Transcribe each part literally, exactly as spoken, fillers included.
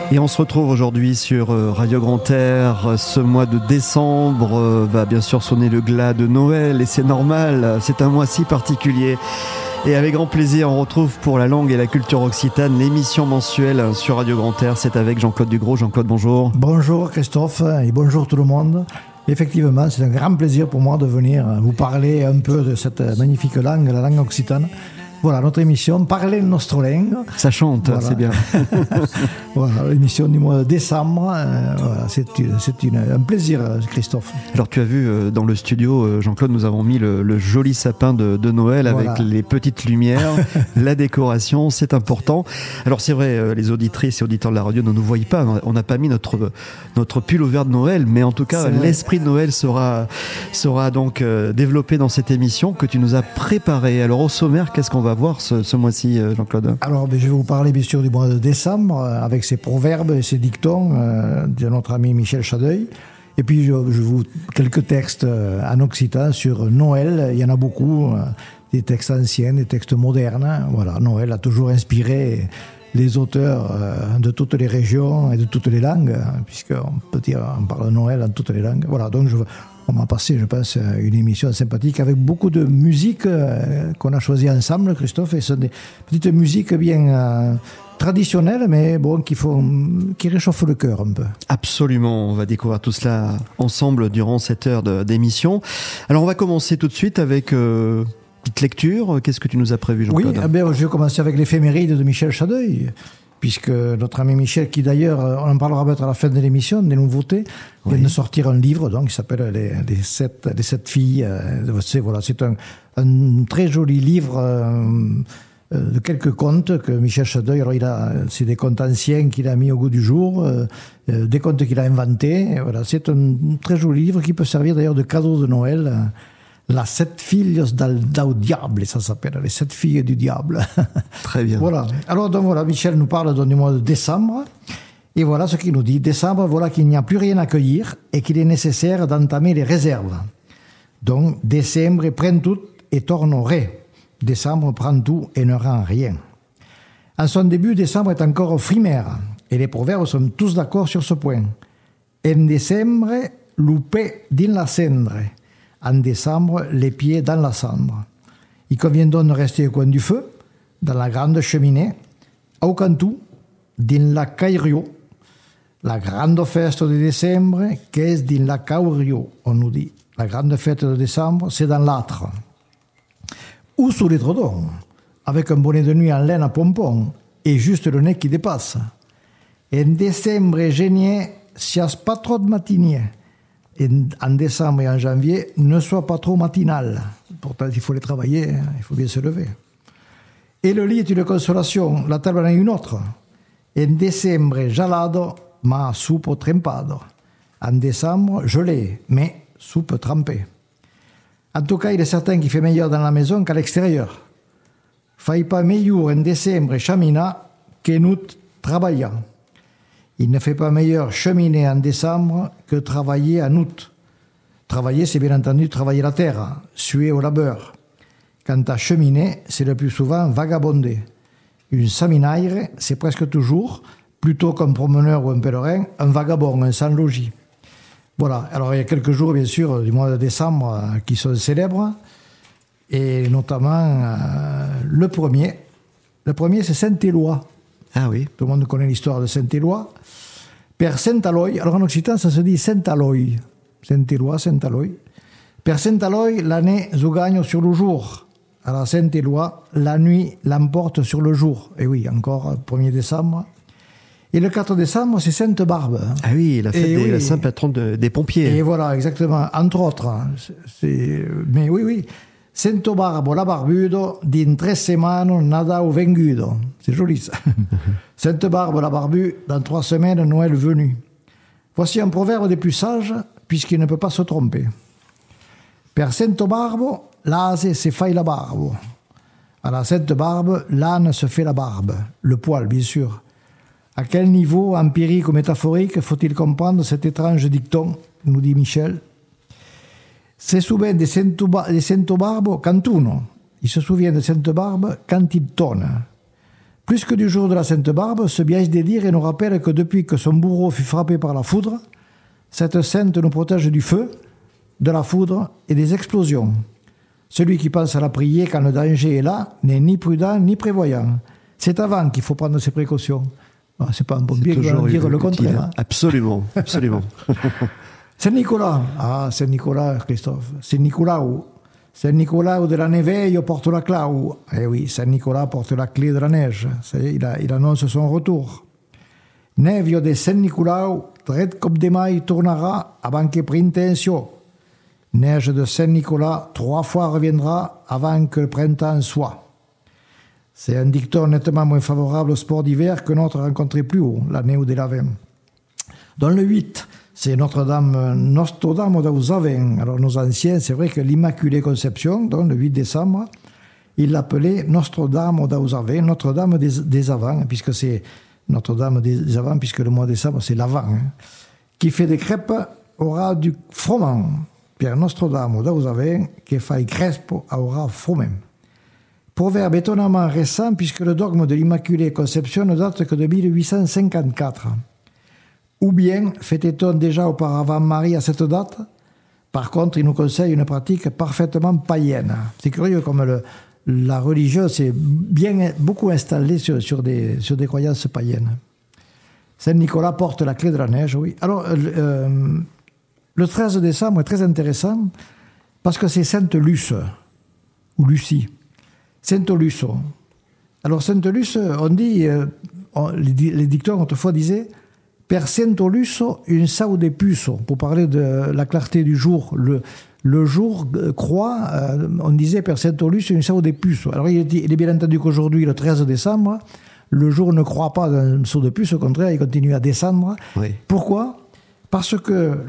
Et on se retrouve aujourd'hui sur Radio Grand Air. Ce mois de décembre va bien sûr sonner le glas de Noël et c'est normal, c'est un mois si particulier. Et avec grand plaisir, on retrouve pour la langue et la culture occitane l'émission mensuelle sur Radio Grand Air. C'est avec Jean-Claude Dugros. Jean-Claude, bonjour. Bonjour Christophe et bonjour tout le monde. Effectivement, c'est un grand plaisir pour moi de venir vous parler un peu de cette magnifique langue, la langue occitane. Voilà, notre émission, Parler le nostro lingue. Ça chante, voilà. C'est bien. Voilà, l'émission du mois de décembre. Euh, voilà, c'est c'est une, un plaisir, Christophe. Alors, tu as vu, euh, dans le studio, Jean-Claude, nous avons mis le, le joli sapin de, de Noël voilà. Avec les petites lumières, la décoration, c'est important. Alors, c'est vrai, euh, les auditrices et auditeurs de la radio ne nous voient pas. On n'a pas mis notre, notre pull au vert de Noël, mais en tout cas, l'esprit de Noël sera, sera donc euh, développé dans cette émission que tu nous as préparée. Alors, au sommaire, qu'est-ce qu'on va voir ce, ce mois-ci, Jean-Claude? Alors, ben, je vais vous parler bien sûr du mois de décembre, euh, avec ses proverbes et ses dictons euh, de notre ami Michel Chadeuil. Et puis, je, je vous quelques textes euh, en occitan sur Noël. Il y en a beaucoup, euh, des textes anciens, des textes modernes. Voilà, Noël a toujours inspiré les auteurs euh, de toutes les régions et de toutes les langues, puisqu'on peut dire, on parle de Noël en toutes les langues. Voilà, donc je On m'a passé, je pense, une émission sympathique avec beaucoup de musique euh, qu'on a choisi ensemble, Christophe, et ce sont des petites musiques bien euh, traditionnelles, mais bon, qui, font, qui réchauffent le cœur un peu. Absolument, on va découvrir tout cela ensemble durant cette heure de, d'émission. Alors, on va commencer tout de suite avec euh, une petite lecture. Qu'est-ce que tu nous as prévu, Jean-Claude? Oui, eh bien, je vais commencer avec l'éphéméride de Michel Chadeuil, puisque notre ami Michel, qui d'ailleurs, on en parlera peut-être à la fin de l'émission, des nouveautés, oui. vient de sortir un livre, donc, qui s'appelle Les, les, sept, les sept filles. Euh, c'est, voilà, c'est un, un très joli livre euh, de quelques contes que Michel Chadeuil, alors il a, c'est des contes anciens qu'il a mis au goût du jour, euh, des contes qu'il a inventés. Voilà, c'est un très joli livre qui peut servir d'ailleurs de cadeau de Noël. La sept filles dal, dal diable, ça s'appelle, les sept filles du diable. Très bien. Voilà. Alors, donc voilà, Michel nous parle donc, du mois de décembre. Et voilà ce qu'il nous dit. Décembre, voilà qu'il n'y a plus rien à cueillir et qu'il est nécessaire d'entamer les réserves. Donc, décembre prend tout et tornerait. Décembre prend tout et ne rend rien. En son début, décembre est encore frimaire. Et les proverbes sont tous d'accord sur ce point. En décembre, loupé din la cendre. En décembre, les pieds dans la cendre. Il convient donc de rester au coin du feu, dans la grande cheminée, au cantou, dans la cairio, la grande fête de décembre, qu'est dans la caurio, on nous dit. La grande fête de décembre, c'est dans l'âtre. Ou sous les trodons, avec un bonnet de nuit en laine à pompons, et juste le nez qui dépasse. En décembre, génier, sias pas trop de matinier. Et en décembre et en janvier, ne sois pas trop matinal. Pourtant, il faut les travailler, il faut bien se lever. Et le lit est une consolation, la table en est une autre. En décembre, gelado, ma soupe trempado. En décembre, gelé, mais soupe trempée. En tout cas, il est certain qu'il fait meilleur dans la maison qu'à l'extérieur. Fai pas meilleur en décembre chamina que nous travaillant. Il ne fait pas meilleur cheminer en décembre que travailler en août. Travailler, c'est bien entendu travailler la terre, suer au labeur. Quant à cheminer, c'est le plus souvent vagabonder. Une saminaire, c'est presque toujours, plutôt qu'un promeneur ou un pèlerin, un vagabond, un sans-logis. Voilà, alors il y a quelques jours, bien sûr, du mois de décembre, qui sont célèbres, et notamment euh, le premier. Le premier, c'est Saint-Éloi. Ah oui. Tout le monde connaît l'histoire de Saint-Éloi. Père Saint-Aloy, alors en occitan, ça se dit Saint-Aloy. Saint-Éloi, Saint-Aloy. Père Saint-Aloy, l'année vous gagne sur le jour. Alors Saint-Éloi, la nuit l'emporte sur le jour. Et oui, encore, premier décembre. Et le quatre décembre, c'est Sainte-Barbe. Ah oui, la fête et des, oui. la sainte patronne de, des pompiers. Et voilà, exactement, entre autres. C'est, mais oui, oui. Sento Barbo la barbudo, din tres semaines nada au vengudo. C'est joli ça. Sainte Barbe la barbu, dans trois semaines Noël venu. Voici un proverbe des plus sages, puisqu'il ne peut pas se tromper. Per Sento Barbo, l'ase se fait la barbe. À la Sainte Barbe, l'âne se fait la barbe. Le poil, bien sûr. À quel niveau, empirique ou métaphorique, faut-il comprendre cet étrange dicton, nous dit Michel? Se souvient de Sainte Barbe quand uno. Il se souvient de Sainte Barbe quand il tonne. Plus que du jour de la Sainte Barbe, ce biais des dires et nous rappelle que depuis que son bourreau fut frappé par la foudre, cette sainte nous protège du feu, de la foudre et des explosions. Celui qui pense à la prier quand le danger est là n'est ni prudent ni prévoyant. C'est avant qu'il faut prendre ses précautions. Ah, c'est pas un pompier qui va dire le contraire. Hein. Absolument, absolument. Saint-Nicolas, ah Saint-Nicolas, Christophe, Saint-Nicolas, Saint-Nicolas de la neveille porte la clau. Eh oui, Saint-Nicolas porte la clé de la neige. Ça y est, il, a, il annonce son retour. Nevio de Saint-Nicolas, dret cop de maille tournera avant que printemps. Neige de Saint-Nicolas, trois fois reviendra avant que le printemps soit. C'est un dicton nettement moins favorable au sport d'hiver que notre rencontré plus haut, l'année où des lavins. Dans le huit, c'est Notre-Dame, Nostro-Dame d'Ausaven. Alors nos anciens, c'est vrai que l'Immaculée Conception, donc le huit décembre, ils l'appelaient Nostro-Dame d'Ausaven, Notre-Dame des, des Avants, puisque c'est Notre-Dame des Avants, puisque le mois de décembre, c'est l'Avant. Hein. Qui fait des crêpes aura du froment. Per Nostro-Dame d'Ausaven, qui fait crespo aura froment. Proverbe étonnamment récent, puisque le dogme de l'Immaculée Conception ne date que de mille huit cent cinquante-quatre. Ou bien fêtait-on déjà auparavant Marie à cette date? Par contre, il nous conseille une pratique parfaitement païenne. C'est curieux comme le, la religion s'est bien, beaucoup installée sur, sur, des, sur des croyances païennes. Saint-Nicolas porte la clé de la neige, oui. Alors, euh, le treize décembre est très intéressant parce que c'est Sainte Luce, ou Lucie. Sainte Luce. Alors, Sainte Luce, on dit, euh, on, les, les dictons autrefois disaient Per Sainte Luce, une sau de puce, pour parler de la clarté du jour. Le, le jour croît, euh, on disait Per Sainte Luce, une sau de puce. Alors, il est, il est bien entendu qu'aujourd'hui, le treize décembre, le jour ne croît pas dans une sau de puce, au contraire, il continue à descendre. Oui. Pourquoi ? Parce que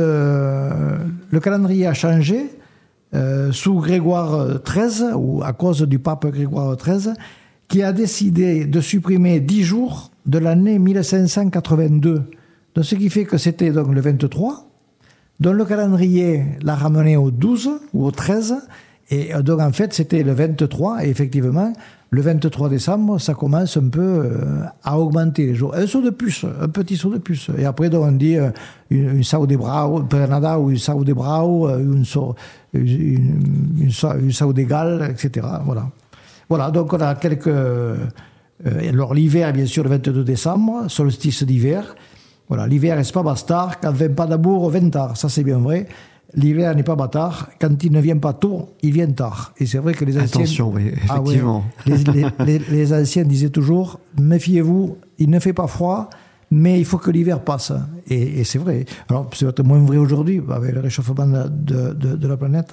le, le calendrier a changé euh, sous Grégoire treize, ou à cause du pape Grégoire treize, qui a décidé de supprimer dix jours de l'année mille cinq cent quatre-vingt-deux. Donc, ce qui fait que c'était donc le vingt-trois, dont le calendrier l'a ramené au douze ou au treize, et donc en fait c'était le vingt-trois, et effectivement, le vingt-trois décembre, ça commence un peu euh, à augmenter les jours. Un saut de puce, un petit saut de puce. Et après, donc, on dit euh, une, une saut de brau, Pernada ou une saut de brau, une saut, une, une, une, une saut d'égal, et cetera. Voilà. Voilà, donc on a quelques... Euh, alors l'hiver, bien sûr, le vingt-deux décembre, solstice d'hiver. Voilà, l'hiver n'est pas bastard, quand vient pas d'amour, vient tard. Ça, c'est bien vrai. L'hiver n'est pas bâtard, quand il ne vient pas tôt, il vient tard. Et c'est vrai que les anciens... Attention, oui, effectivement. Ah, ouais, les, les, les, les anciens disaient toujours, méfiez-vous, il ne fait pas froid, mais il faut que l'hiver passe. Et, et c'est vrai. Alors, c'est peut-être moins vrai aujourd'hui, avec le réchauffement de, de, de la planète.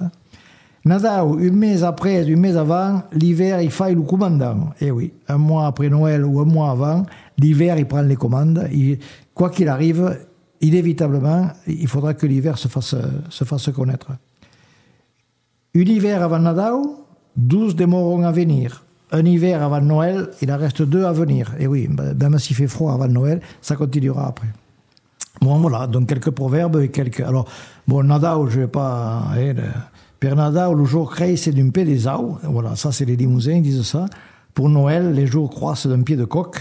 Nadao, un mois après, un mois avant, l'hiver, il fait le commandant. Eh oui, un mois après Noël ou un mois avant, l'hiver, il prend les commandes. Il, quoi qu'il arrive, inévitablement, il faudra que l'hiver se fasse, se fasse connaître. Un hiver avant Nadao, douze démorons à venir. Un hiver avant Noël, il en reste deux à venir. Et oui, même s'il fait froid avant Noël, ça continuera après. Bon, voilà, donc quelques proverbes et quelques... Alors, bon, Nadao, je ne vais pas... Eh, Per Nadao, le jour creix d'un pied des au. Voilà, ça, c'est les Limousins, ils disent ça. Pour Noël, les jours croissent d'un pied de coq.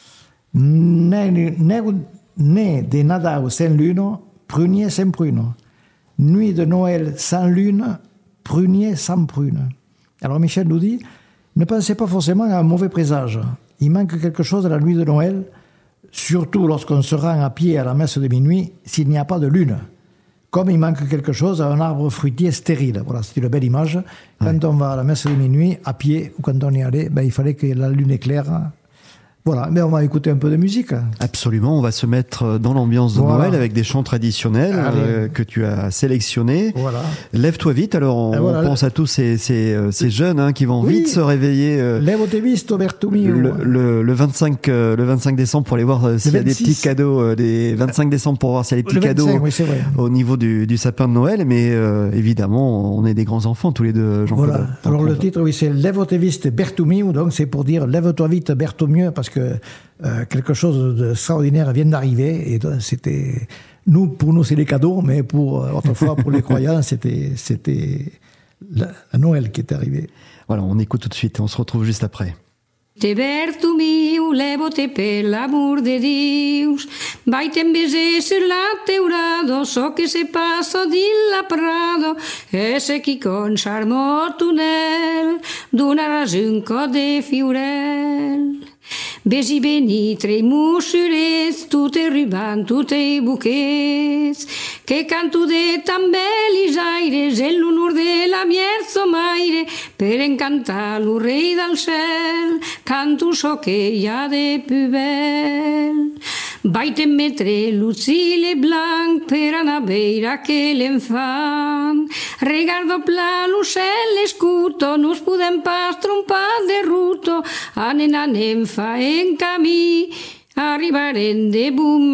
Né, né, né de Nadao sans lune, prunier sans prune. Nuit de Noël sans lune, prunier sans prune. Alors Michel nous dit, ne pensez pas forcément à un mauvais présage. Il manque quelque chose à la nuit de Noël, surtout lorsqu'on se rend à pied à la messe de minuit, s'il n'y a pas de lune. Comme il manque quelque chose à un arbre fruitier stérile. Voilà, c'est une belle image. Quand ouais. on va à la messe de minuit, à pied, ou quand on y allait, ben, il fallait que la lune éclaire. Voilà, mais on va écouter un peu de musique. Absolument, on va se mettre dans l'ambiance de voilà. Noël avec des chants traditionnels euh, que tu as sélectionnés. Voilà. Lève-toi vite, alors on, voilà. on pense à tous ces, ces, ces jeunes hein, qui vont oui. vite se réveiller. Euh, Lève-toi visto, Bertomio. Le, le, le, vingt-cinq, euh, le vingt-cinq décembre pour aller voir euh, s'il y a des petits cadeaux. Euh, les vingt-cinq décembre pour voir s'il y a des petits vingt-cinq, cadeaux oui, c'est vrai. Au niveau du, du sapin de Noël. Mais euh, évidemment, on est des grands enfants tous les deux, Jean-Claude. Voilà. Alors le titre, oui, c'est Lève-toi vite, Bertomio. Donc c'est pour dire Lève-toi vite, Bertomio, parce que Euh, quelque chose d'extraordinaire vient d'arriver et c'était nous pour nous c'est les cadeaux mais pour autrefois pour les croyants c'était c'était la, la Noël qui est arrivé. Voilà, on écoute tout de suite et on se retrouve juste après. Te vertu miu, levo-te per l'amor de Dius, vai-te'n bese sur la teurado, so que se passa di la prado, ese qui con charmot tunel, d'una ragiun co de fiurel. Vegi venir trei musurets, tutte ruban, tutte buquets, che canto de tan bellis aires, en l'honor de la mierzo maire, per encantar lo rei del cel, canto so que hi ha de pubel. Vai-te'n metre l'ucile blanc per anar a veure aquell enfant. Regardo pla l'ocel escuto, no us podem pas trompar de ruto. Anem, anem, faem camí, arribarem de bon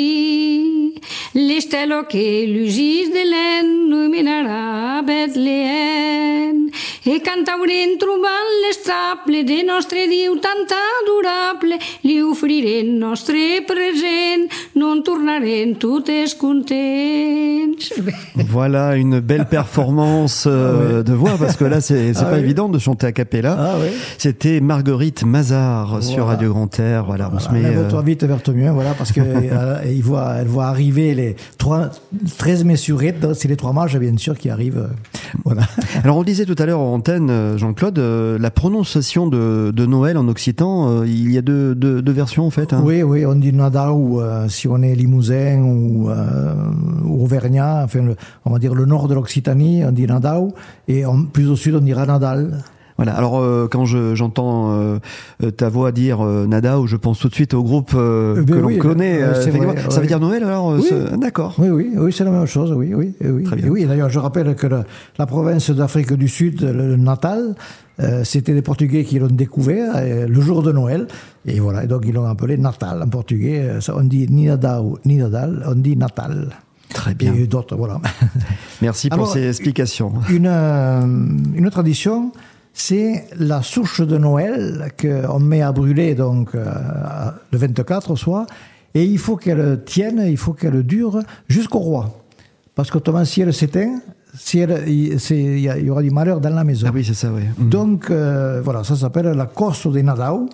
matí. L'estelo que lugis de l'en no menarà a Betlehem. E cantaurem trobant l'estable de nostre Diu tan adorable, li ofrirem nostre present, no en tornarem totes contents. Voilà une belle performance euh, oui. de voix, parce que là c'est, c'est ah pas oui. évident de chanter a cappella. Ah oui. C'était Marguerite Mazard voilà. sur Radio Grand Air. Voilà, voilà. on se met. Lève-toi euh... vite vers ton mien, voilà, parce que euh, il voit, elle voit arriver les trois, treize mesurettes, c'est les trois mages bien sûr qui arrivent. Euh, voilà. Alors on le disait tout à l'heure en antenne, Jean-Claude, euh, la prononciation de, de Noël en occitan, euh, il y a deux, deux, deux versions en fait. Hein. Oui, oui, on dit Nadal ou euh, si on est limousin ou, euh, ou auvergnat, enfin le, on va dire le nord de l'Occitanie, on dit Nadal, et on, plus au sud on dira Nadal. Voilà. Alors euh, quand je, j'entends euh, ta voix dire euh, Nada, ou je pense tout de suite au groupe euh, euh, que l'on oui, connaît. Euh, euh, vrai, ça ouais. veut dire Noël alors oui. ce... D'accord. Oui, oui, oui, c'est la même chose. Oui, oui, oui. Très bien. Et oui. D'ailleurs, je rappelle que le, la province d'Afrique du Sud, le Natal, euh, c'était les Portugais qui l'ont découvert euh, le jour de Noël. Et voilà. Et donc ils l'ont appelé Natal en portugais. Ça, on dit ni Nadal, ni Nadal, on dit Natal. Très bien. Et d'autres, voilà. Merci pour Alors, ces explications. Une, euh, une tradition. C'est la souche de Noël qu'on met à brûler donc euh, le vingt-quatre au soir, et il faut qu'elle tienne, il faut qu'elle dure jusqu'au roi. Parce qu'autrement, si elle s'éteint, si elle, il, c'est, il y aura du malheur dans la maison. Ah oui, c'est ça, oui. Mmh. Donc, euh, voilà, ça s'appelle la cosse de Nadal,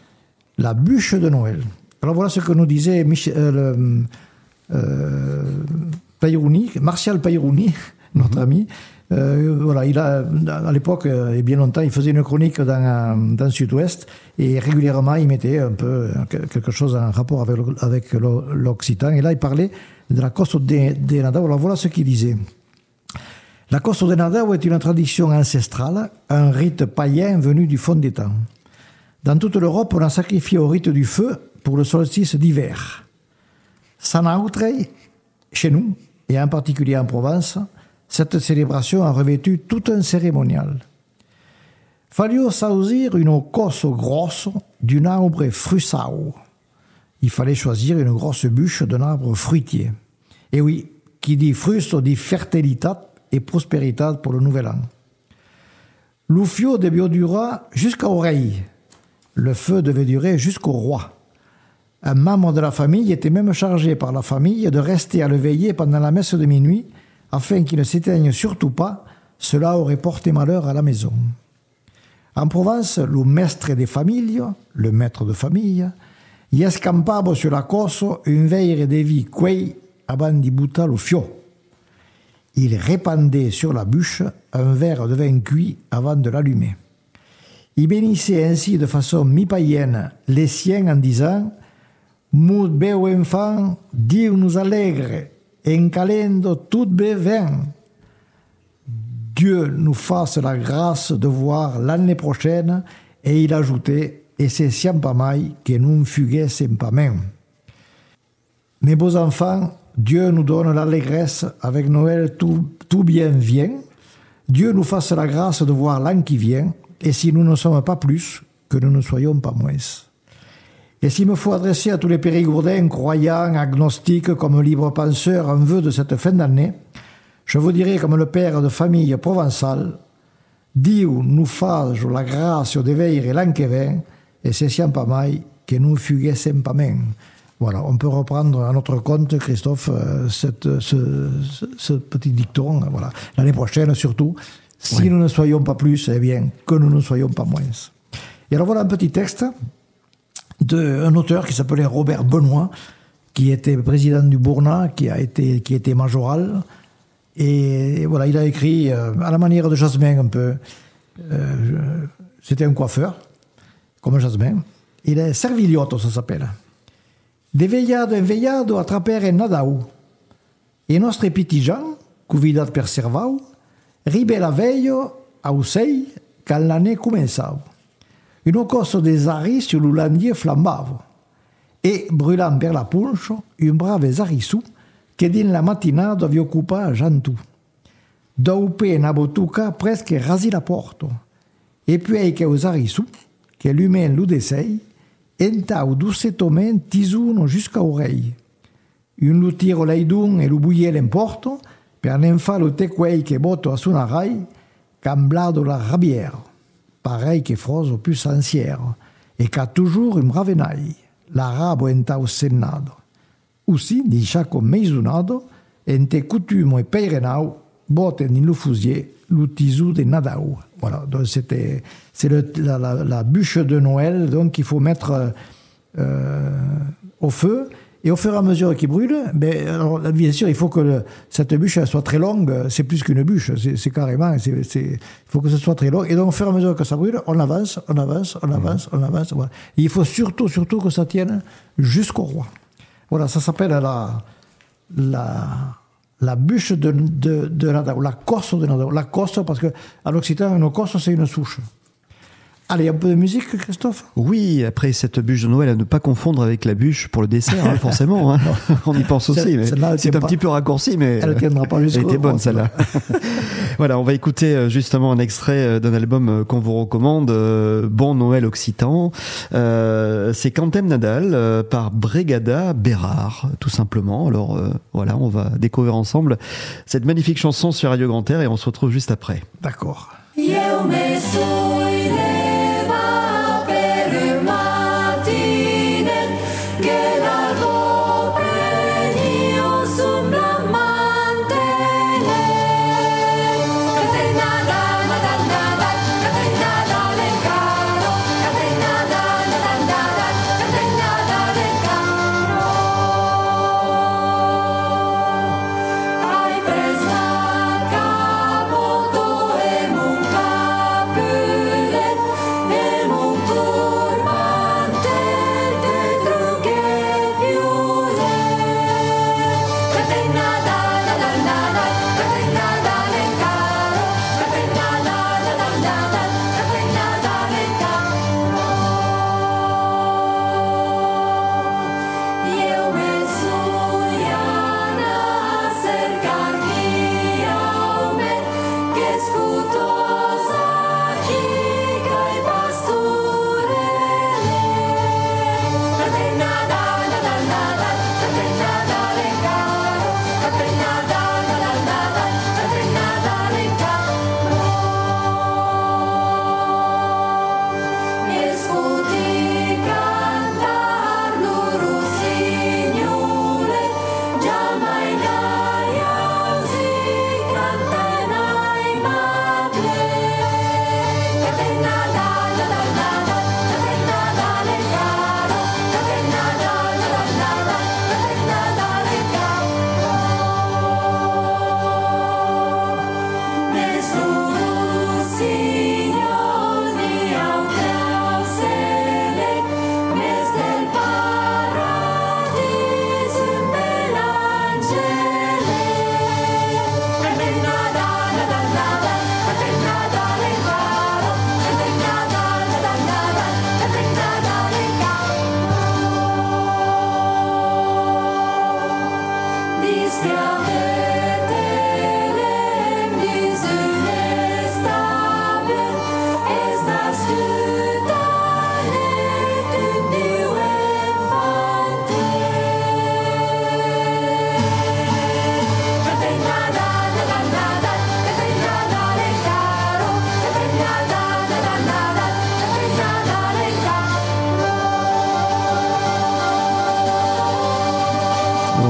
la bûche de Noël. Alors voilà ce que nous disait Michel, euh, le, euh, Peyrouni, Martial Peyrouni, notre mmh. ami. Euh, voilà, il a, à l'époque, et bien longtemps, il faisait une chronique dans, dans Sud-Ouest, et régulièrement, il mettait un peu quelque chose en rapport avec, avec l'Occitan. Et là, il parlait de la Costa de, de Nadal. Alors voilà ce qu'il disait. La Costa de Nadal est une tradition ancestrale, un rite païen venu du fond des temps. Dans toute l'Europe, on a sacrifié au rite du feu pour le solstice d'hiver. San Autrey, chez nous, et en particulier en Provence, cette célébration a revêtu tout un cérémonial. Fallait saisir une cosse grosse d'un arbre frusau. Il fallait choisir une grosse bûche d'un arbre fruitier. Et oui, qui dit frusto dit fertilitat et prospéritat pour le nouvel an. L'ufio devait durer jusqu'à oreille. Le feu devait durer jusqu'au roi. Un membre de la famille était même chargé par la famille de rester à le veiller pendant la messe de minuit, afin qu'il ne s'éteigne surtout pas, cela aurait porté malheur à la maison. En Provence, le maître de famille, le maître de famille, y escampava sur la cosse une veille de vie quei avant d'y bouter le fio. Il répandait sur la bûche un verre de vin cuit avant de l'allumer. Il bénissait ainsi de façon mi-païenne les siens en disant « Mon beau enfant, Dieu nous allègre, encalendo tout bevin. Dieu nous fasse la grâce de voir l'année prochaine, et il ajoutait, et c'est siempre mai que non fuguessem pas même. Mes beaux enfants, Dieu nous donne l'allégresse, avec Noël tout, tout bien vient. Dieu nous fasse la grâce de voir l'an qui vient, et si nous ne sommes pas plus, que nous ne soyons pas moins. Et s'il me faut adresser à tous les périgourdins, croyants, agnostiques, comme libres penseurs, un vœu de cette fin d'année, je vous dirai comme le père de famille provençal, Dieu nous fasse la grâce de veiller l'an qui vient, et c'est siempre mai que nous fuguessem pas même. Voilà, on peut reprendre à notre compte, Christophe, cette, ce, ce, ce petit dicton. Voilà. L'année prochaine, surtout, si oui. nous ne soyons pas plus, eh bien, que nous ne soyons pas moins. Et alors voilà un petit texte d'un auteur qui s'appelait Robert Benoît, qui était président du Bournat, qui a été, qui était majoral. Et voilà, il a écrit euh, à la manière de Jasmin un peu. Euh, c'était un coiffeur, comme Jasmin. Il est Serviliotto, ça s'appelle. De veillado en veillado attrapere nadau. E nostre pitigian, cuvidat per servau, ribe la veio a usei, quand l'année commençau. Une cosso des aris sur l'oulandier flambavo. E, brûlant per la punche, un brave zarissou, che din la mattinata vi occupa a Jantou. Doupe na botuca presque rasi la porto. E puis che os zarissou, che l'humain l'udesei, entau doucetomen tisuno jusqu'à oreille. Un lu tiro leidun e lu buie l'emporto, per non fa lo tequei che boto a suonarai, camblado la rabière, pareil che froso più sensiero, e ca toujours un ravenai, la rabo entau sennado. Aussi, di chaco meisunado, ente coutumo e peirenau, boten in lu fusier, lu tisou de nadau. Voilà, donc c'était, c'est le, la, la, la bûche de Noël, donc il faut mettre euh, au feu, et au fur et à mesure qu'il brûle, ben, alors, bien sûr, il faut que le, cette bûche elle soit très longue, c'est plus qu'une bûche, c'est, c'est carrément, c'est, c'est, il faut que ce soit très long, et donc au fur et à mesure que ça brûle, on avance, on avance, on avance, on avance, voilà. Et il faut surtout, surtout que ça tienne jusqu'au roi. Voilà, ça s'appelle la, la, la bûche de, de, de Nadao, la cosse de Nadao. La cosse, parce qu'à l'occitan, une cosse, c'est une souche. Allez, un peu de musique, Christophe ? Oui, après cette bûche de Noël, à ne pas confondre avec la bûche pour le dessert, hein, forcément. Hein. On y pense aussi, mais c'est un pas. petit peu raccourci, mais elle tiendra pas jusqu'au. Elle était bonne, celle-là. Voilà, on va écouter justement un extrait d'un album qu'on vous recommande, Bon Noël Occitan. Euh, c'est Cantem Nadal euh, par Bregada Bérard, tout simplement. Alors euh, voilà, on va découvrir ensemble cette magnifique chanson sur Radio Grand Air et on se retrouve juste après. D'accord. Ai presa capo to e mu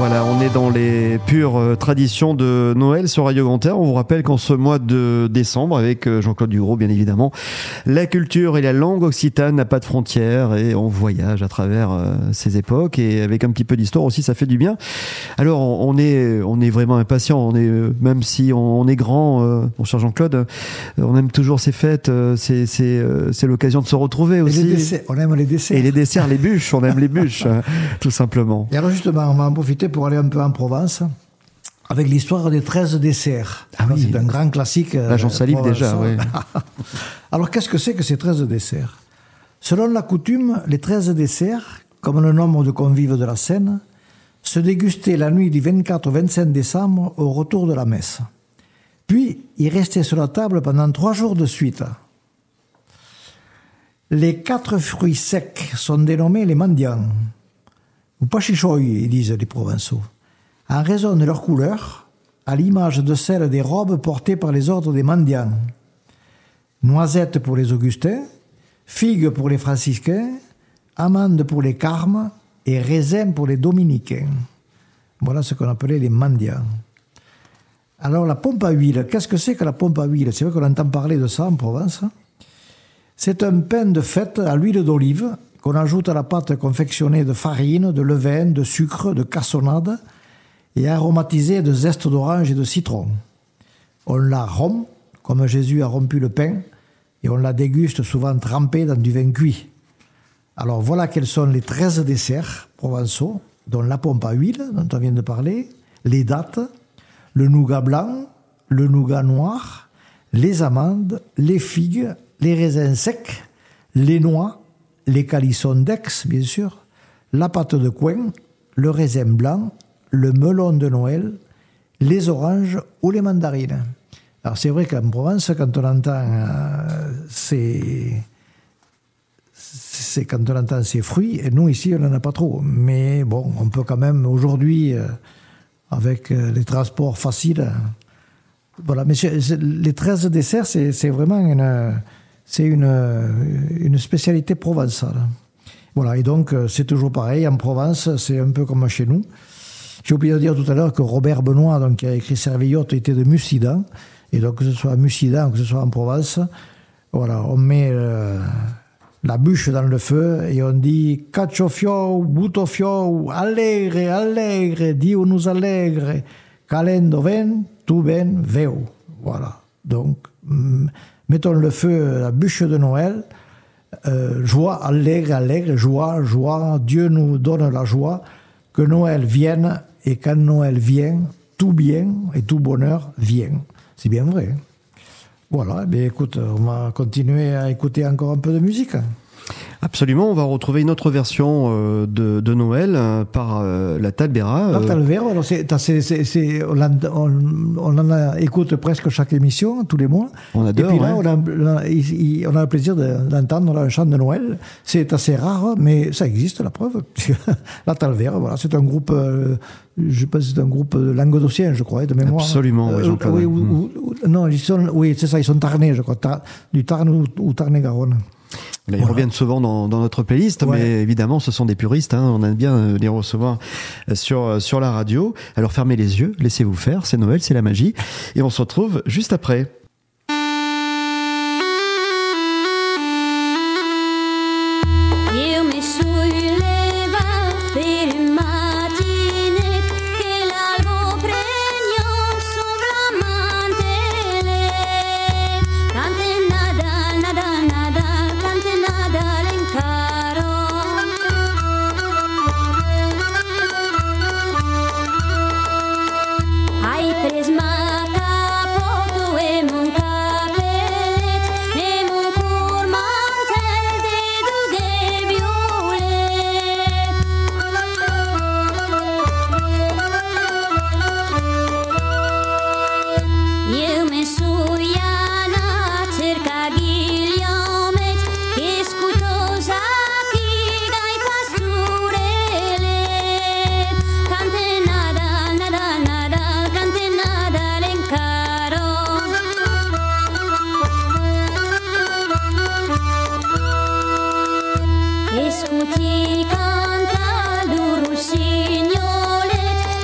Voilà, on est dans les pures euh, traditions de Noël sur Radio Grand Air. On vous rappelle qu'en ce mois de décembre, avec euh, Jean-Claude Dugros, bien évidemment, la culture et la langue occitane n'a pas de frontières et on voyage à travers euh, ces époques et avec un petit peu d'histoire aussi, ça fait du bien. Alors, on, on est, on est vraiment impatient. On est, euh, même si on, on est grand, euh, mon cher Jean-Claude, euh, on aime toujours ces fêtes. Euh, c'est, c'est, euh, c'est l'occasion de se retrouver aussi. Et les desserts, on aime les desserts. Et les desserts, les bûches, on aime les bûches, euh, tout simplement. Et alors justement, on va en profiter pour aller un peu en Provence avec l'histoire des treize desserts. Ah oui. C'est un grand classique. Là, j'en salive euh, déjà, oui. Alors, qu'est-ce que c'est que ces treize desserts? Selon la coutume, les treize desserts, comme le nombre de convives de la scène, se dégustaient la nuit du vingt-quatre au vingt-cinq décembre au retour de la messe. Puis, ils restaient sur la table pendant trois jours de suite. Les quatre fruits secs sont dénommés les mendiants, ou pachichoy, ils disent les Provençaux, en raison de leur couleur, à l'image de celle des robes portées par les ordres des mendiants. Noisettes pour les augustins, figues pour les franciscains, amandes pour les carmes et raisins pour les dominicains. Voilà ce qu'on appelait les mendiants. Alors la pompe à huile, qu'est-ce que c'est que la pompe à huile? C'est vrai qu'on entend parler de ça en Provence. C'est un pain de fête à l'huile d'olive qu'on ajoute à la pâte confectionnée de farine, de levain, de sucre, de cassonade et aromatisée de zeste d'orange et de citron. On la rompt, comme Jésus a rompu le pain, et on la déguste souvent trempée dans du vin cuit. Alors voilà quels sont les treize desserts provençaux, dont la pompe à huile, dont on vient de parler, les dattes, le nougat blanc, le nougat noir, les amandes, les figues, les raisins secs, les noix, les calissons d'Aix, bien sûr, la pâte de coing, le raisin blanc, le melon de Noël, les oranges ou les mandarines. Alors c'est vrai qu'en Provence, quand on entend euh, ces, c'est quand on entend ces fruits, et nous ici on n'en a pas trop, mais bon, on peut quand même aujourd'hui, euh, avec euh, les transports faciles, euh, voilà. Mais c'est, c'est, les treize desserts, c'est, c'est vraiment une... C'est une, une spécialité provençale. Voilà, et donc c'est toujours pareil, en Provence, c'est un peu comme chez nous. J'ai oublié de dire tout à l'heure que Robert Benoît, donc, qui a écrit Servillotte, était de Mussidan, et donc que ce soit à Mussidan ou que ce soit en Provence, voilà, on met euh, la bûche dans le feu et on dit « Cacciofio, butofio, allegre, allegre, Dio nous allegre, calendo ven, tu ben veo ». Voilà, donc... Mm, mettons le feu à la bûche de Noël, euh, joie, allègre, allègre, joie, joie, Dieu nous donne la joie, que Noël vienne, et quand Noël vient, tout bien et tout bonheur vient. C'est bien vrai. Hein. Voilà, mais écoute, on va continuer à écouter encore un peu de musique. Absolument, on va retrouver une autre version euh, de, de Noël euh, par euh, la Talbera. La Talbera, alors c'est, c'est, c'est, c'est, on, on, on en a, écoute presque chaque émission, tous les mois. On adore, et puis là, ouais. on, a, on a le plaisir de, d'entendre un chant de Noël. C'est assez rare, mais ça existe, la preuve. La Talbera, voilà, c'est un groupe, euh, je pense que c'est un groupe languedocien, je crois, de mémoire. Absolument, oui, Jean-Claude. Euh, oui, ou, ou, non, ils sont, oui, c'est ça, ils sont tarnais, je crois, tar, du Tarn ou, ou Tarn-et-Garonne. Là, ils voilà. reviennent souvent dans, dans notre playlist, ouais. Mais évidemment, ce sont des puristes. Hein, on aime bien les recevoir sur, sur la radio. Alors fermez les yeux, laissez-vous faire. C'est Noël, c'est la magie. Et on se retrouve juste après. Escuti canta dur signolet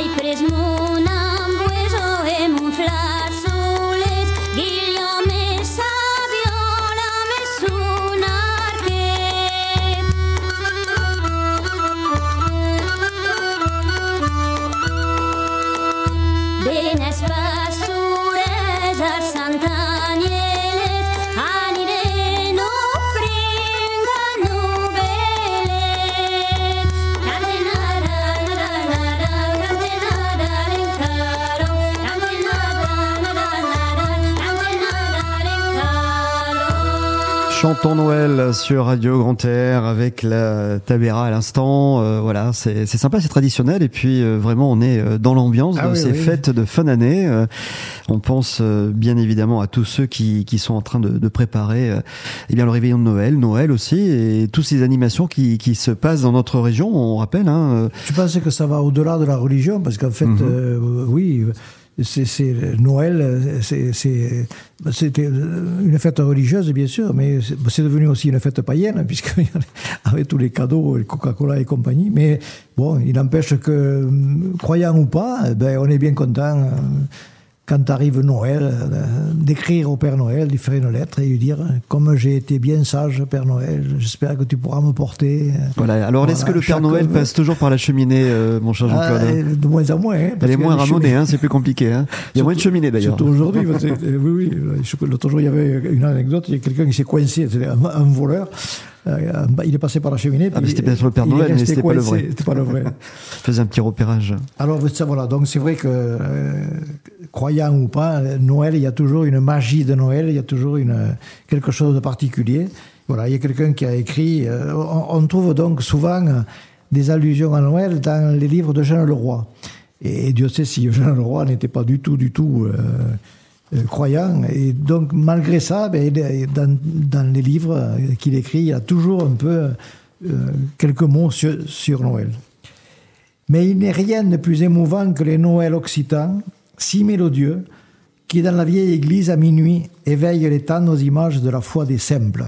Chantons Noël sur Radio Grand Air avec la tabéra à l'instant. Euh, voilà, c'est, c'est sympa, c'est traditionnel et puis euh, vraiment on est dans l'ambiance ah de oui, ces oui. fêtes de fin d'année. Euh, on pense euh, bien évidemment à tous ceux qui, qui sont en train de, de préparer euh, eh bien le réveillon de Noël, Noël aussi et toutes ces animations qui, qui se passent dans notre région. On rappelle. Hein, Je pense que ça va au-delà de la religion parce qu'en fait, mm-hmm. euh, oui. C'est, c'est Noël, c'est, c'est, c'était une fête religieuse bien sûr, mais c'est, c'est devenu aussi une fête païenne puisque avec tous les cadeaux, le Coca-Cola et compagnie. Mais bon, il n'empêche que, croyant ou pas, ben on est bien content quand arrive Noël, d'écrire au Père Noël, de faire une lettre et lui dire comme j'ai été bien sage, Père Noël, j'espère que tu pourras me porter. Voilà. Alors voilà, est-ce que le Père Noël veut... passe toujours par la cheminée, euh, mon cher Jean-Claude? Ah, de moins en moins. Hein, Elle est moins ramonée, hein, c'est plus compliqué. Hein. Il y a moins de cheminée d'ailleurs. Surtout aujourd'hui. Parce que, oui, oui. L'autre jour, il y avait une anecdote, il y a quelqu'un qui s'est coincé, c'était un, un voleur. Euh, il est passé par la cheminée. Ah, mais c'était peut-être le Père Noël, mais c'était pas le vrai. C'était pas le vrai. Faisait un petit repérage. Alors ça, voilà, donc c'est vrai que euh, croyant ou pas, Noël, il y a toujours une magie de Noël, il y a toujours une quelque chose de particulier. Voilà, il y a quelqu'un qui a écrit. Euh, on, on trouve donc souvent des allusions à Noël dans les livres de Jean Leroy. Et Dieu sait si Jean Leroy n'était pas du tout, du tout. Euh, Euh, croyant, et donc malgré ça, ben, dans, dans les livres qu'il écrit, il y a toujours un peu euh, quelques mots sur, sur Noël. Mais il n'est rien de plus émouvant que les Noëls occitans, si mélodieux, qui dans la vieille église à minuit éveillent les tendres images de la foi des simples.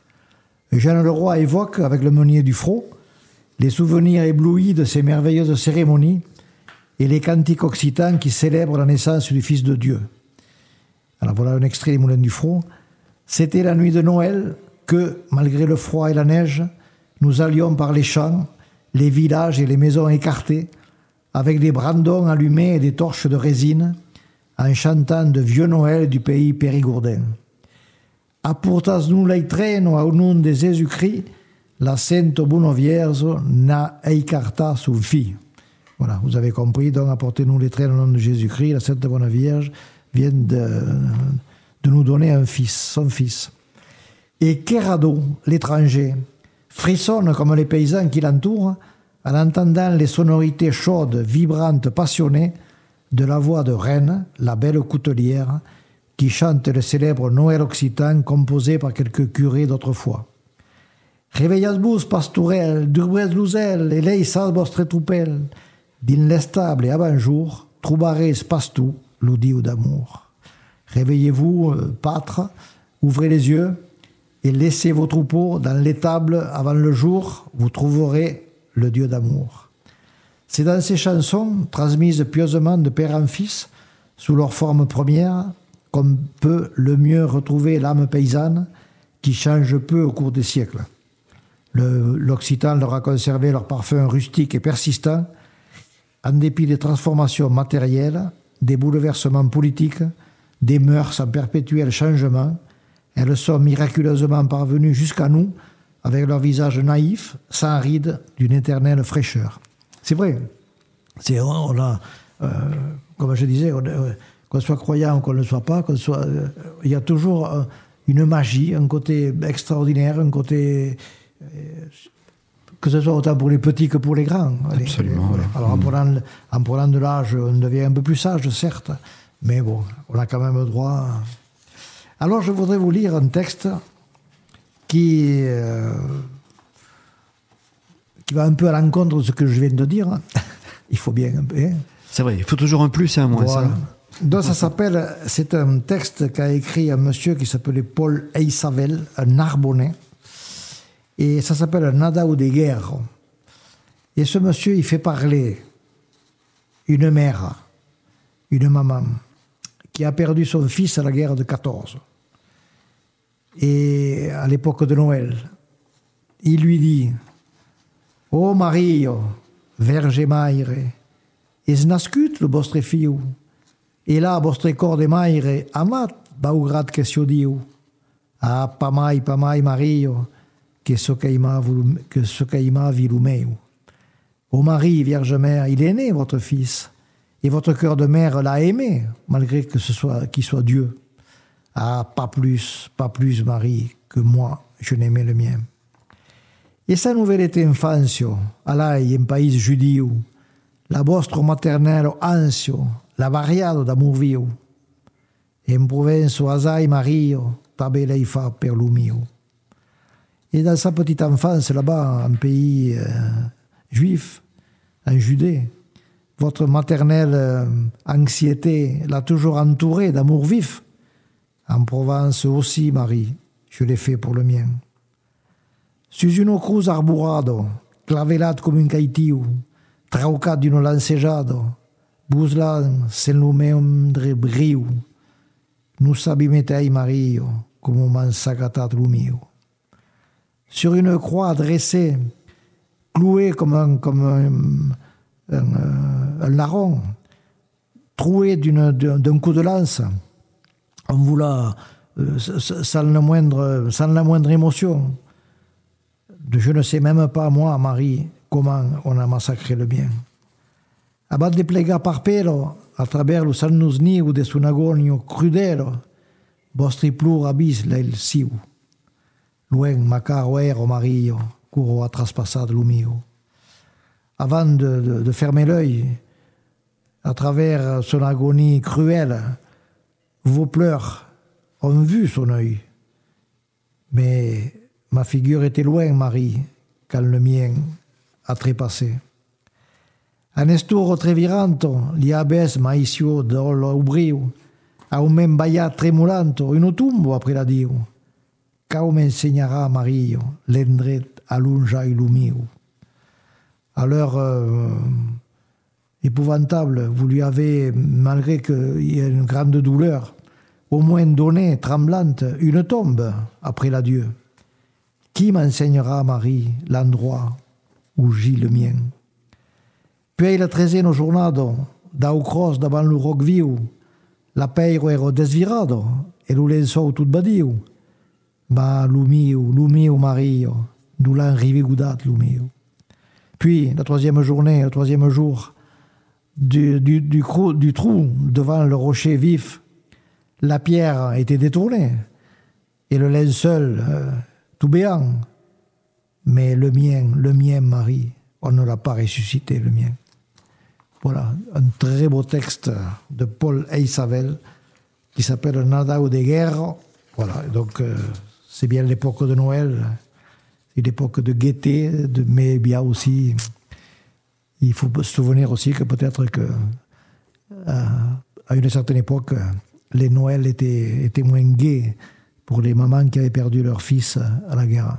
Jean Leroy évoque, avec le meunier du Frot, les souvenirs éblouis de ces merveilleuses cérémonies et les cantiques occitans qui célèbrent la naissance du Fils de Dieu. Alors voilà un extrait des Moulins du Frot. C'était la nuit de Noël que, malgré le froid et la neige, nous allions par les champs, les villages et les maisons écartées, avec des brandons allumés et des torches de résine, en chantant de vieux Noël du pays périgourdin. Apportas-nous leitreno au nom de Jésus-Christ, la Sainte Bonne Vierge n'a eicarta son fille. Voilà, vous avez compris, donc apportez-nous les traits au nom de Jésus-Christ, la Sainte Bonne Vierge vient de, de nous donner un fils, son fils. Et Kerado, l'étranger, frissonne comme les paysans qui l'entourent en entendant les sonorités chaudes, vibrantes, passionnées de la voix de Reine, la belle coutelière, qui chante le célèbre Noël occitan composé par quelques curés d'autrefois. Reveillas-vos, pastorel, d'urbrez-luzel, eleisas vostre trupel, din l'estable et avant-jour, troubares pastou, l'oudiu d'amour. Réveillez-vous, euh, pâtres, ouvrez les yeux et laissez vos troupeaux dans l'étable avant le jour, vous trouverez le Dieu d'amour. C'est dans ces chansons, transmises pieusement de père en fils, sous leur forme première, qu'on peut le mieux retrouver l'âme paysanne qui change peu au cours des siècles. Le, l'Occitan leur a conservé leur parfum rustique et persistant, en dépit des transformations matérielles, des bouleversements politiques, des mœurs en perpétuel changement. Elles sont miraculeusement parvenues jusqu'à nous avec leur visage naïf, sans rides, d'une éternelle fraîcheur. C'est vrai. C'est, on a, euh, comme je disais, on, euh, qu'on soit croyant ou qu'on ne le soit pas, qu'on soit, euh, il y a toujours euh, une magie, un côté extraordinaire, un côté... Euh, que ce soit autant pour les petits que pour les grands. Absolument. Allez, alors en prenant, en prenant de l'âge, on devient un peu plus sage, certes, mais bon, on a quand même droit. Alors je voudrais vous lire un texte qui, euh, qui va un peu à l'encontre de ce que je viens de dire. Il faut bien un peu. Hein. C'est vrai, il faut toujours un plus et un moins. Voilà. Ça. Donc ça s'appelle, c'est un texte qu'a écrit un monsieur qui s'appelait Paul Eisavel, un Narbonnais. Et ça s'appelle Nada ou des guerres. Et ce monsieur, il fait parler une mère, une maman, qui a perdu son fils à la guerre de quatorze. Et à l'époque de Noël, il lui dit « Oh Mario, Verge Maire, es nascut le vostre fiu, et là vostre cor de maire amat, baugrat que sio diu. Ah, pas mai, pas mai, Mario, que ce qu'il m'a vilu meu. Ô Marie, Vierge Mère, il est né, votre fils, et votre cœur de mère l'a aimé, malgré que ce soit, qu'il soit Dieu. Ah, pas plus, pas plus, Marie, que moi, je n'aimais le mien. Et sa nouvelle infanzio, allai, en pays judiu, la vostro maternelle ansio, la variado d'amour viu. En provenzo asai Mario, tabe lei fa per lo mio. Et dans sa petite enfance, là-bas, en pays euh, juif, en Judée, votre maternelle euh, anxiété l'a toujours entouré d'amour vif. En Provence aussi, Marie, je l'ai fait pour le mien. Sus uno cruz arborado, clavelat come un caitiu, traucat d'uno lancejado, buslan sen lo membre briu, nous sabimetei Mario, como m'han sagatat lo mio. Sur une croix dressée, clouée comme un, comme un, un, un larron, trouée d'une, d'un coup de lance, on vous l'a, euh, sans, le moindre, sans la moindre émotion. Je ne sais même pas, moi, Marie, comment on a massacré le bien. Abad de plega par pelo, a travers le sanus niu de un agonio crudelo, vostri plur abis l'ail siu. Luen macaro ero Mario, curo a traspassat lo mio. Avant de, de, de fermer l'œil, à travers son agonie cruelle, vos pleurs ont vu son œil. Mais ma figure était loin, Marie, quand le mien a trépassé. Anesturo treviranto, li abes maisio dollo ubrio, a un membaiat tremulanto, in tumbo après la dio. Cau m'ensegnera Mario, l'endret allungia illumio. À l'heure euh, épouvantable, vous lui avez, malgré qu'il y ait une grande douleur, au moins donné, tremblante, une tombe après l'adieu. Qui m'enseignera, Marie, l'endroit où gît le mien? Puis il a trezeno giornado, dau cross davant le roc viu, la peiro ero desvirado, e lo lençol tout badiu. Ma lo mio, lo mio Mario, nous l'en rivigudat lo mio. Puis, la troisième journée, le troisième jour, du, du, du, crou, du trou devant le rocher vif, la pierre était détournée, et le linceul euh, tout béant. Mais le mien, le mien, Marie, on ne l'a pas ressuscité, le mien. Voilà, un très beau texte de Paul Eisavel qui s'appelle Nadao de guerre. Voilà, donc euh, c'est bien l'époque de Noël, c'est l'époque de gaieté, de, mais bien aussi, il faut se souvenir aussi que peut-être que euh, à une certaine époque, les Noëls étaient, étaient moins gais pour les mamans qui avaient perdu leur fils à la guerre.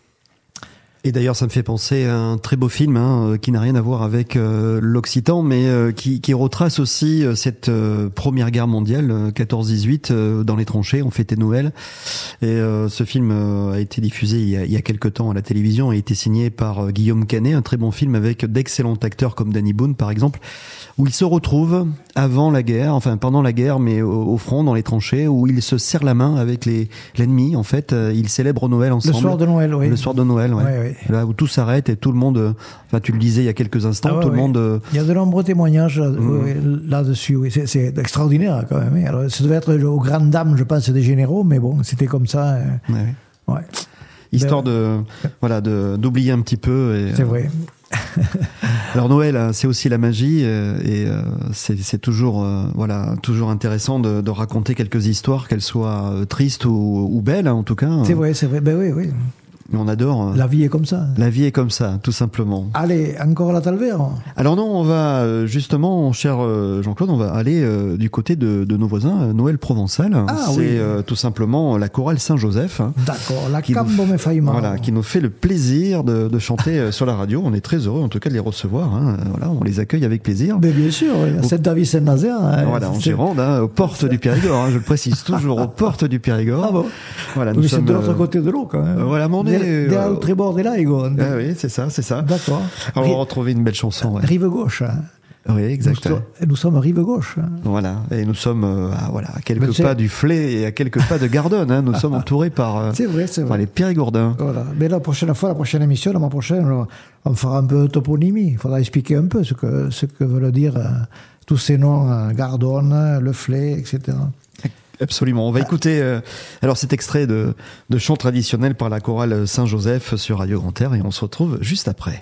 Et d'ailleurs, ça me fait penser à un très beau film hein, qui n'a rien à voir avec euh, l'Occitan, mais euh, qui, qui retrace aussi euh, cette euh, première guerre mondiale, euh, quatorze dix-huit, euh, dans les tranchées, on fêtait Noël. Et euh, ce film euh, a été diffusé il y a, il y a quelques temps à la télévision et a été signé par euh, Guillaume Canet, un très bon film avec d'excellents acteurs comme Danny Boone, par exemple, où il se retrouve avant la guerre, enfin pendant la guerre, mais au, au front, dans les tranchées, où il se serre la main avec les, l'ennemi. En fait, euh, ils célèbrent Noël ensemble. Le soir de Noël, oui. Le soir de Noël, ouais. Oui, oui. Là où tout s'arrête et tout le monde, enfin tu le disais il y a quelques instants, ah ouais, tout oui. le monde... Il y a de nombreux témoignages là, mmh. là-dessus, oui. c'est, c'est extraordinaire quand même. Alors, ça devait être aux grandes dames, je pense, des généraux, mais bon, c'était comme ça. Ouais. Ouais. Histoire de, voilà, de, d'oublier un petit peu. Et, c'est vrai. Alors Noël, c'est aussi la magie et c'est, c'est toujours, voilà, toujours intéressant de, de raconter quelques histoires, qu'elles soient tristes ou, ou belles en tout cas. C'est vrai, c'est vrai, ben oui, oui. Mais on adore. La vie est comme ça. La vie est comme ça, tout simplement. Allez, encore la Talvère. Alors non, on va justement, cher Jean-Claude, on va aller euh, du côté de, de nos voisins, Noël Provençal. Ah, C'est oui. euh, tout simplement la chorale Saint-Joseph. D'accord, la qui Cambo nous, me faille mal. Voilà, qui nous fait le plaisir de, de chanter sur la radio. On est très heureux en tout cas de les recevoir. Hein. Voilà, on les accueille avec plaisir. Mais bien sûr, oui. Saint-David Saint-Nazaire. Hein, voilà, en Gironde, hein, aux portes du Périgord. Hein, je le précise toujours, aux portes du Périgord. Ah bon. Voilà, nous oui, sommes, c'est de l'autre euh, côté de l'eau quand même. Voilà, mais on est. Dès l'autre bord de l'Aigo. Ah oui, c'est ça, c'est ça. D'accord. Alors, on va retrouver une belle chanson. Ouais. Rive gauche. Hein. Oui, exact. Nous, ouais. nous sommes à rive gauche. Hein. Voilà, et nous sommes euh, à, voilà, à quelques Mais pas du Flé et à quelques pas de Gardonne. Hein. Nous sommes entourés par, euh, c'est vrai, c'est par vrai. les Périgourdins. Voilà. Mais la prochaine fois, la prochaine émission, la mois prochaine, on fera un peu de toponymie. Il faudra expliquer un peu ce que, ce que veulent dire euh, tous ces noms, euh, Gardonne, le Flé, et cetera. Absolument. On va écouter euh, alors cet extrait de, de chant traditionnel par la chorale Saint-Joseph sur Radio Grand Air et on se retrouve juste après.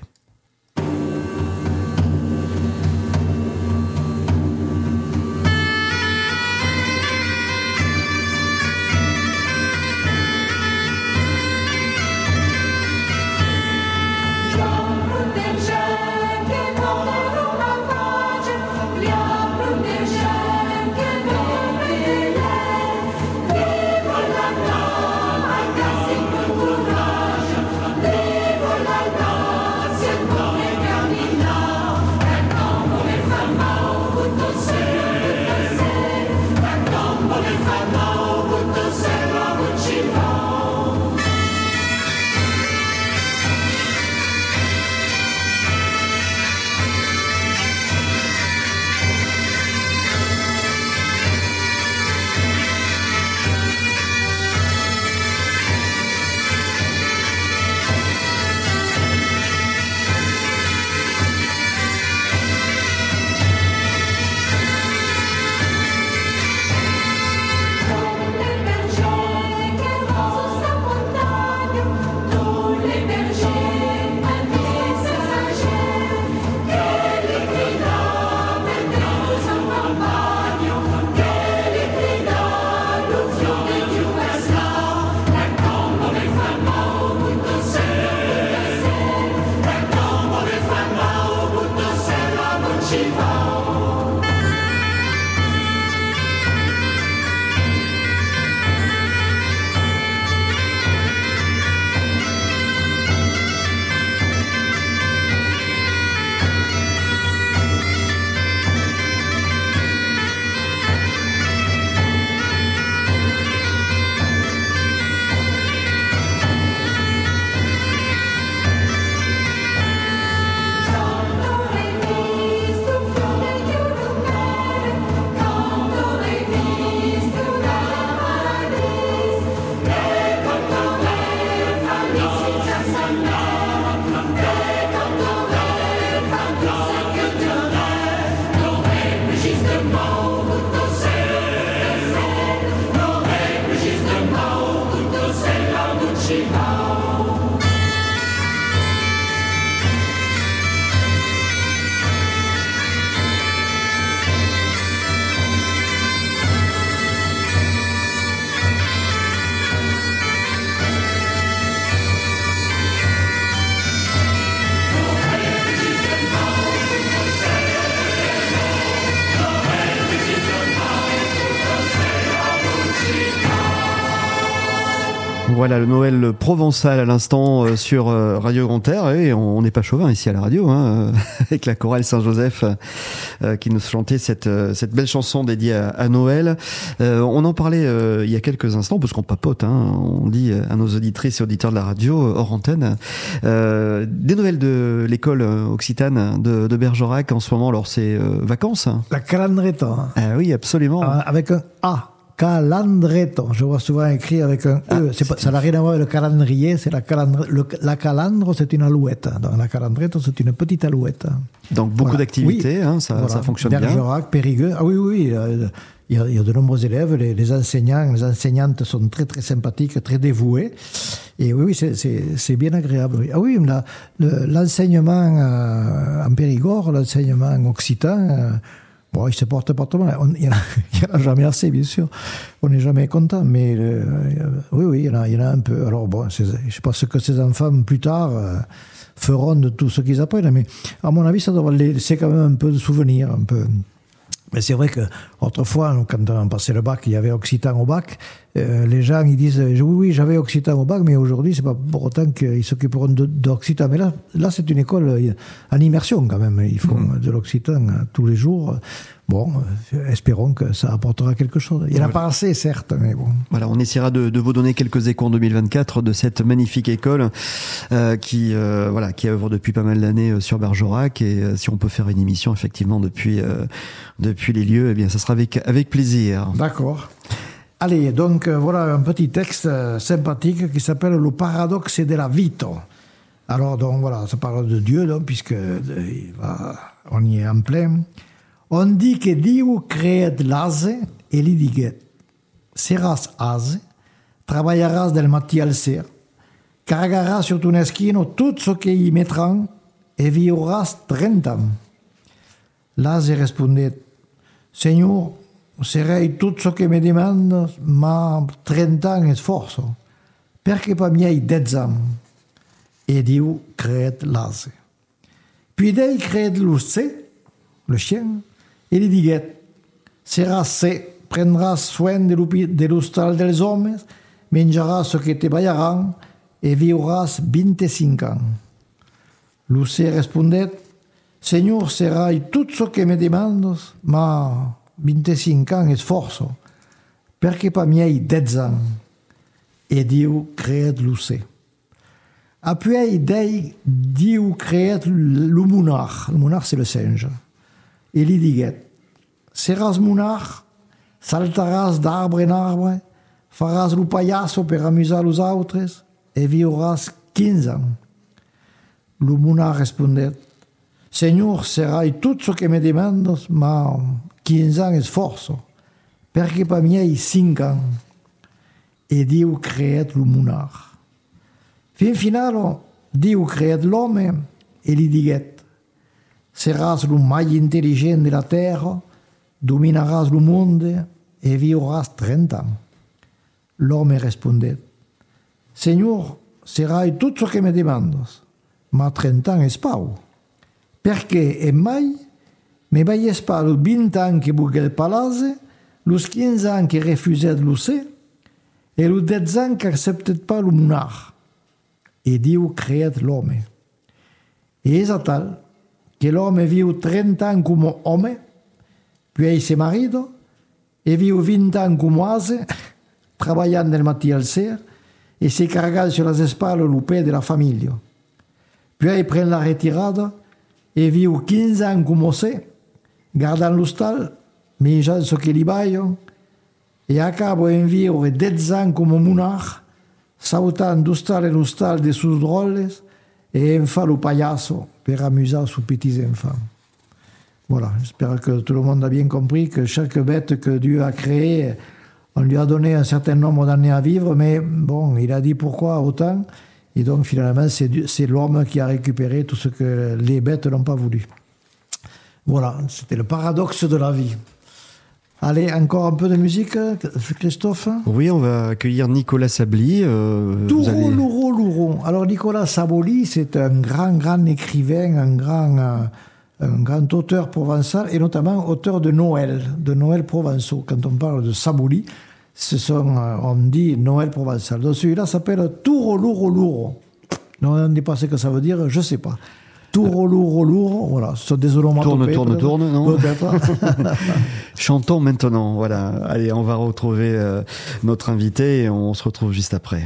Voilà le Noël provençal à l'instant euh, sur euh, Radio Grand Air et on n'est pas chauvin ici à la radio hein, avec la chorale Saint-Joseph euh, qui nous chantait cette, euh, cette belle chanson dédiée à, à Noël. Euh, on en parlait euh, il y a quelques instants parce qu'on papote, hein, on dit à nos auditrices et auditeurs de la radio hors antenne euh, des nouvelles de l'école occitane de, de Bergerac en ce moment. Alors c'est euh, vacances. La calandretta. Ah oui, absolument. Ah, avec un A. Calandretto, je vois souvent écrit avec un ah, E. C'est pas, ça n'a rien à voir avec le calendrier, c'est la calandre. Le, la calandre, c'est une alouette. Donc la calandretto, c'est une petite alouette. Donc beaucoup voilà. d'activités, oui. hein, ça, voilà. ça fonctionne Bergerac, bien. Bergerac, Périgueux. Ah oui, oui, il y, a, il y a de nombreux élèves. Les, les enseignants, les enseignantes sont très, très sympathiques, très dévoués. Et oui, oui, c'est, c'est, c'est bien agréable. Oui. Ah oui, la, le, l'enseignement euh, en Périgord, l'enseignement occitan, euh, Bon, il se porte pas trop mal. Il n'y en, en a jamais assez, bien sûr. On n'est jamais content, mais euh, oui, oui, il y, en a, il y en a un peu. Alors bon, je ne sais pas ce que ces enfants, plus tard, euh, feront de tout ce qu'ils apprennent, mais à mon avis, ça doit laisser quand même un peu de souvenirs, un peu... Mais c'est vrai qu'autrefois, quand on passait le bac, il y avait Occitan au bac. Euh, les gens, ils disent, oui, oui, j'avais Occitan au bac, mais aujourd'hui, c'est pas pour autant qu'ils s'occuperont d'Occitan. Mais là, là, c'est une école en immersion, quand même. Ils font mmh. de l'Occitan tous les jours. Bon, espérons que ça apportera quelque chose. Il n'y en a voilà. pas assez, certes, mais bon. Voilà, on essaiera de, de vous donner quelques échos en deux mille vingt-quatre de cette magnifique école euh, qui, euh, voilà, qui œuvre depuis pas mal d'années sur Bergerac. Et euh, si on peut faire une émission, effectivement, depuis, euh, depuis les lieux, eh bien, ça sera avec, avec plaisir. D'accord. Allez, donc euh, voilà un petit texte euh, sympathique qui s'appelle Le paradoxe de la vita. Alors, donc voilà, ça parle de Dieu, donc, puisque euh, va, on y est en plein. On dit que Dieu crée l'ase et li diguet. Seras ase, traballaràs del matí al ser, cargaràs sur ton esquino tout ce qu'il y mettrán et viuràs trenta ans. L'ase respondait, Senyor, serei tout ce que me demandes, ma trenta ans esforço, perché pas miei dez ans. Et Dieu crée l'ase. Puis Dieu crée l'ours, le chien, et li diguet, seràs se, prendràs soin de l'hostal dels hommes, menjaràs ce que te ballaran, et viuràs vingt-cinq ans. L'ours respondait, Senyor, serai tout ce que me demandes, ma vingt-cinq ans esforço, perché pas miei dez ans. Et Dieu crée l'ours. Après, Dieu crée le monarque. Le monarque, c'est le singe. Et li diguet, seràs monarque, saltaràs d'arbre en arbre, faràs lo pallasso per amusar los autres, et viuràs quinze ans. Le monarque respondait, Senyor, serai tout ce que me demandes, ma quinze ans esforço, perché pas miei cinq ans. Et Dieu crée le monarque. Fin final, Dieu crée l'homme, et li diguet, seràs lo mai intel·ligent de la terra, dominaràs lo monde et viuràs trenta ans. L'homme respondait, Senyor, serai tout ce que me demandes, ma trenta ans es pau, perché e mai me veies pas los vint ans que vulgué el palase, los quinze ans que refusèt lo ser, et los dez ans que acceptèt pas lo monarque. Et Dieu créet l'homme. Et és a tal que l'homme viu trenta ans como homme, puis se marido, e viu vint ans como ase, treballant del matí al ser, e se cargat sur les espalles lo pè de la família. Puis pren la retirada, e viu quinze ans como se, gardant l'hostal, menjant ce que li baillon, e acabo en viure dez ans como monarque, sautant d'hostal en hostal de sus drolles, et en fa lo pallasso per amusar sus petits enfants. Voilà, j'espère que tout le monde a bien compris que chaque bête que Dieu a créée, on lui a donné un certain nombre d'années à vivre, mais bon, il a dit pourquoi autant, et donc finalement c'est, c'est l'homme qui a récupéré tout ce que les bêtes n'ont pas voulu. Voilà, c'était le paradoxe de la vie. Allez, encore un peu de musique, Christophe? Oui, on va accueillir Nicolas Sably. Euh, Touro, allez... Louro, Louron. Alors, Nicolas Sably, c'est un grand, grand écrivain, un grand, euh, un grand auteur provençal, et notamment auteur de Noël, de Noël provençaux. Quand on parle de Sably, ce sont, euh, on dit Noël provençal. Donc, celui-là s'appelle Touro, Louro, Louron. Non, on ne dit pas ce que ça veut dire, je ne sais pas. Touro, louro, louro, voilà, ce sont des onomatopées. Tourne, tourne, tourne, non? Chantons maintenant, voilà. Allez, on va retrouver euh, notre invité et on se retrouve juste après.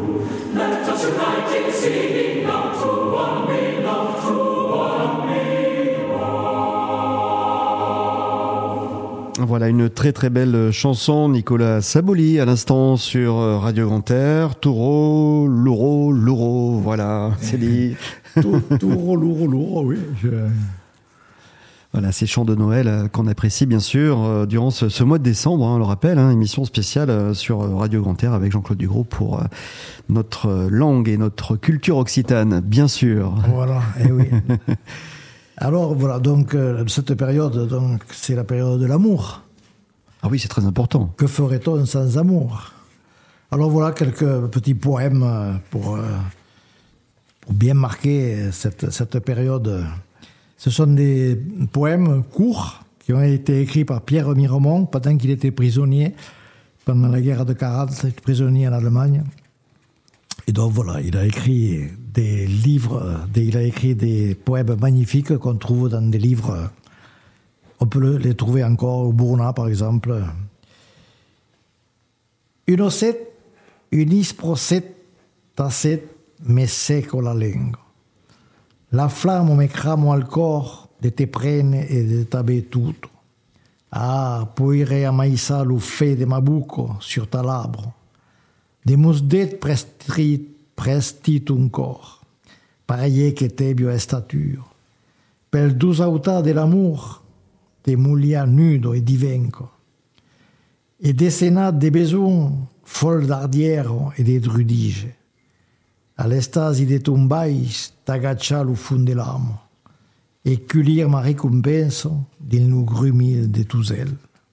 Voilà une très très belle chanson, Nicolas Saboli à l'instant sur Radio Grand Air. Taureau, Louro, Louro, voilà, c'est dit. Taureau, Louro, Louro, oui. Je... Voilà, ces chants de Noël qu'on apprécie bien sûr euh, durant ce, ce mois de décembre, hein, on le rappelle, hein, émission spéciale euh, sur Radio Grand Air avec Jean-Claude Dugros pour euh, notre langue et notre culture occitane, bien sûr. Voilà, et eh oui. Alors voilà, donc euh, cette période, donc, c'est la période de l'amour. Ah oui, c'est très important. Que ferait-on sans amour? Alors voilà quelques petits poèmes pour, euh, pour bien marquer cette, cette période. Ce sont des poèmes courts qui ont été écrits par Pierre Miremont pendant qu'il était prisonnier pendant la guerre de quarante, il était prisonnier en Allemagne. Et donc voilà, il a écrit des livres, des, il a écrit des poèmes magnifiques qu'on trouve dans des livres. On peut les trouver encore au Bourna, par exemple. Unoset, unis proset, tasset, me seco la lingua. La flamme me cramo al cor de te prene e de tabe tutto. Ah, poire amaissa l'uffé de ma buco sur ta labro. De musdet presti, prestitum cor, pareil que tebio a stature. Per dus auta de l'amour, te mulia nudo e divenco. E decenat de besoin, fol d'ardiero e de drudige. All'estasi de tombais, t'agaccia lu fund de l'amo, e culir ma récompense del nu grumil de tuzel.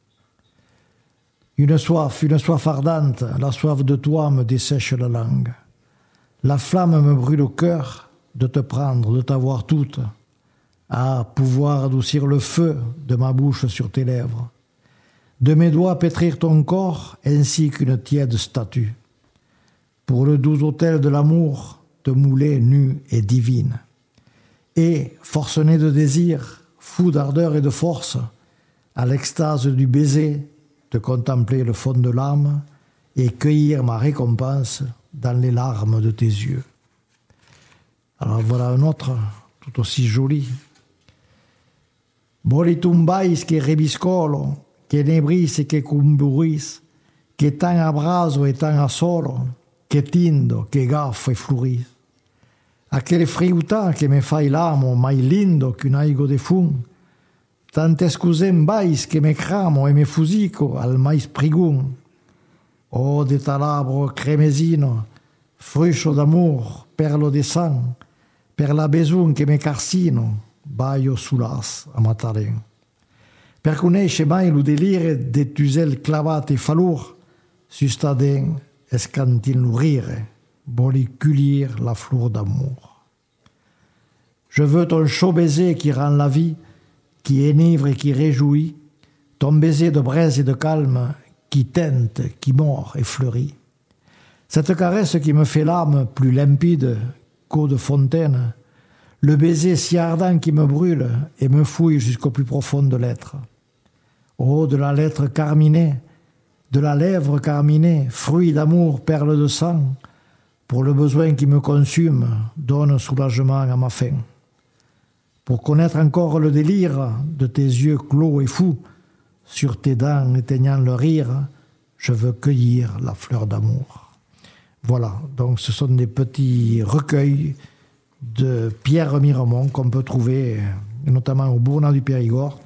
Une soif, une soif ardente, la soif de toi me dessèche la langue. La flamme me brûle au cœur de te prendre, de t'avoir toute. Ah, pouvoir adoucir le feu de ma bouche sur tes lèvres. De mes doigts pétrir ton corps ainsi qu'une tiède statue. Pour le doux autel de l'amour, te mouler nue et divine. Et, forcené de désir, fou d'ardeur et de force, à l'extase du baiser, te contempler le fond de l'âme et cueillir ma récompense dans les larmes de tes yeux. Alors voilà un autre, tout aussi joli. Bolitumbais che rebiscolo, che nebris e che cumburis, che tan abraso e tan a solo, che tindo, che gaffo e fluris. Aquel friuta che me fai l'amo mai lindo che un aigo de fun, tante scusem bais che me cramo e me fusico al mais prigun. Oh, de talabro cremesino, fruscio d'amor, perlo de sang, per la besun che me carsino, baio sulas a mataren. Per conosce mai lo delire de tuzel clavate falur, sustaden escantil nourrire, boliculir la fleur d'amour. Je veux ton chaud baiser qui rend la vie, qui enivre et qui réjouit, ton baiser de braise et de calme, qui teinte, qui mord et fleurit. Cette caresse qui me fait l'âme plus limpide qu'eau de fontaine, le baiser si ardent qui me brûle et me fouille jusqu'au plus profond de l'être. Oh, de la lettre carminée, de la lèvre carminée, fruit d'amour, perle de sang, pour le besoin qui me consume, donne soulagement à ma faim. Pour connaître encore le délire de tes yeux clos et fous, sur tes dents éteignant le rire, je veux cueillir la fleur d'amour. Voilà, donc ce sont des petits recueils de Pierre Miremont qu'on peut trouver notamment au Bourna du Périgord.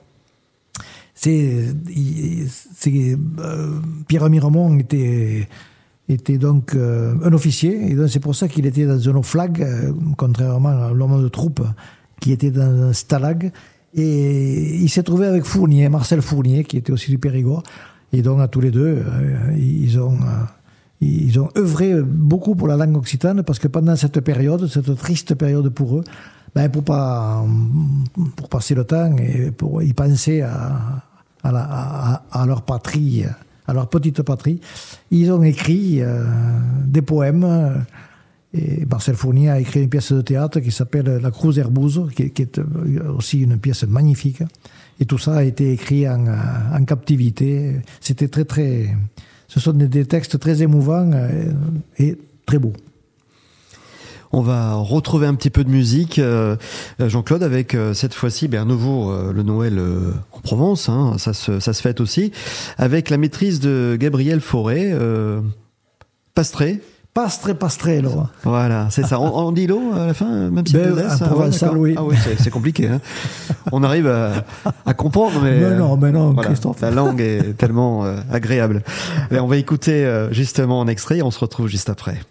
C'est, c'est, euh, Pierre Miremont était, était donc euh, un officier, et donc c'est pour ça qu'il était dans un oflag, euh, contrairement à l'homme de troupe qui était dans un stalag. Et il s'est trouvé avec Fournier, Marcel Fournier, qui était aussi du Périgord. Et donc, à tous les deux, euh, ils ont, euh, ils ont œuvré beaucoup pour la langue occitane, parce que pendant cette période, cette triste période pour eux, ben, pour pas, pour passer le temps et pour y penser à, à, la, à, à leur patrie, à leur petite patrie, ils ont écrit euh, des poèmes. Et Marcel Fournier a écrit une pièce de théâtre qui s'appelle La Cruz Herbouze, qui, qui est aussi une pièce magnifique. Et tout ça a été écrit en, en captivité. C'était très, très... Ce sont des, des textes très émouvants et très beau. On va retrouver un petit peu de musique, euh, Jean-Claude, avec euh, cette fois-ci, ben, à nouveau euh, le Noël euh, en Provence, hein, ça, se, ça se fête aussi, avec la maîtrise de Gabriel Fauré, euh, Pastré. Pastré, pastré, là. Voilà, c'est ça. On, on dit l'eau à la fin, même si ben, c'est un provençal, oui. Ah oui, c'est, c'est compliqué. Hein. On arrive à, à comprendre, mais, mais non, mais non, voilà, Christophe. La langue est tellement euh, agréable. Et on va écouter euh, justement un extrait et on se retrouve juste après.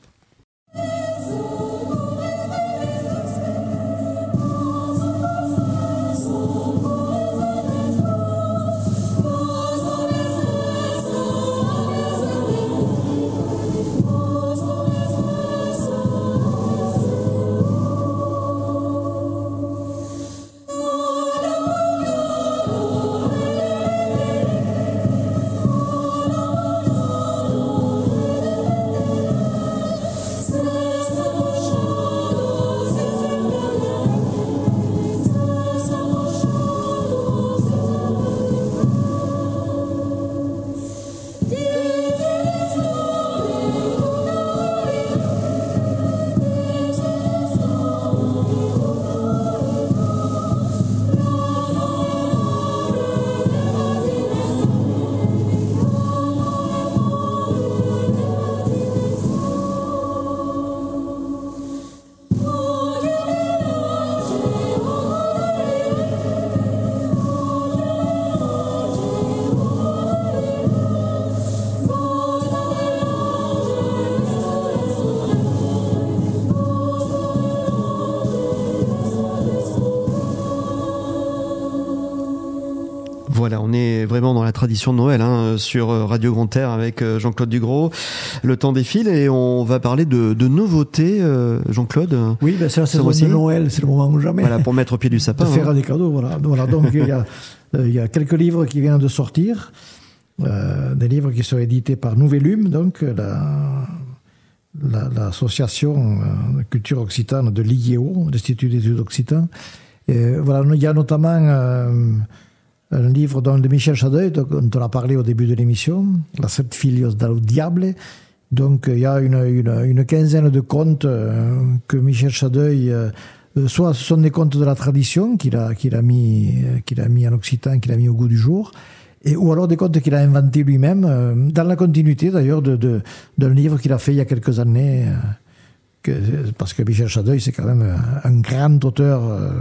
Voilà, on est vraiment dans la tradition de Noël hein, sur Radio Grand Air avec Jean-Claude Dugros. Le temps défile et on va parler de, de nouveautés, euh, Jean-Claude. Oui, ben c'est la saison de Noël, c'est le moment ou jamais. Voilà, pour mettre au pied du sapin. De faire hein. des cadeaux, voilà. voilà donc il y, a, il y a quelques livres qui viennent de sortir, euh, des livres qui sont édités par Nouvellum, donc la, la, l'association euh, culture occitane de l'I G O, l'Institut d'études occitanes. Et, voilà, il y a notamment euh, un livre de Michel Chadeuil, dont on a parlé au début de l'émission, La Sept Filios del Diable. Donc il y a une, une, une quinzaine de contes euh, que Michel Chadeuil, euh, soit ce sont des contes de la tradition qu'il a, qu'il a, mis, qu'il a mis en occitan, qu'il a mis au goût du jour, et, ou alors des contes qu'il a inventés lui-même, euh, dans la continuité d'ailleurs de, de, d'un livre qu'il a fait il y a quelques années, euh, que, parce que Michel Chadeuil c'est quand même un grand auteur, euh,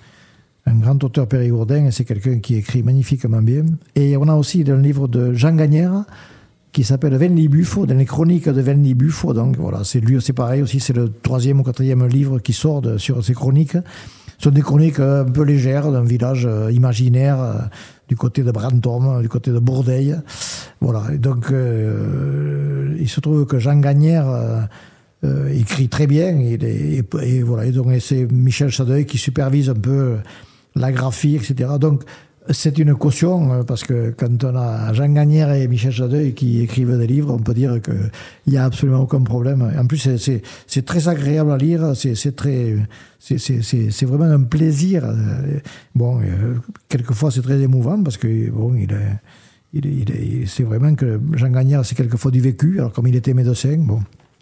un grand auteur périgourdin, et c'est quelqu'un qui écrit magnifiquement bien. Et on a aussi un livre de Jean Gagnère, qui s'appelle Venli Buffo, dans les chroniques de Venli Buffo. Donc voilà, c'est lui, c'est pareil aussi, c'est le troisième ou quatrième livre qui sort de, sur ces chroniques. Ce sont des chroniques un peu légères d'un village imaginaire euh, du côté de Brantôme, du côté de Bourdeil. Voilà. Et donc, euh, il se trouve que Jean Gagnère euh, euh, écrit très bien, et, et, et voilà. Et donc, c'est Michel Chadeuil qui supervise un peu la graphie, et cetera. Donc, c'est une caution, parce que quand on a Jean Gagnère et Michel Chadeuil qui écrivent des livres, on peut dire qu'il n'y a absolument aucun problème. En plus, c'est, c'est, c'est très agréable à lire, c'est, c'est, très, c'est, c'est, c'est, c'est vraiment un plaisir. Bon, quelquefois c'est très émouvant, parce que bon, il est, il est, il est, c'est vraiment que Jean Gagnère, c'est quelquefois du vécu, alors comme il était médecin, bon.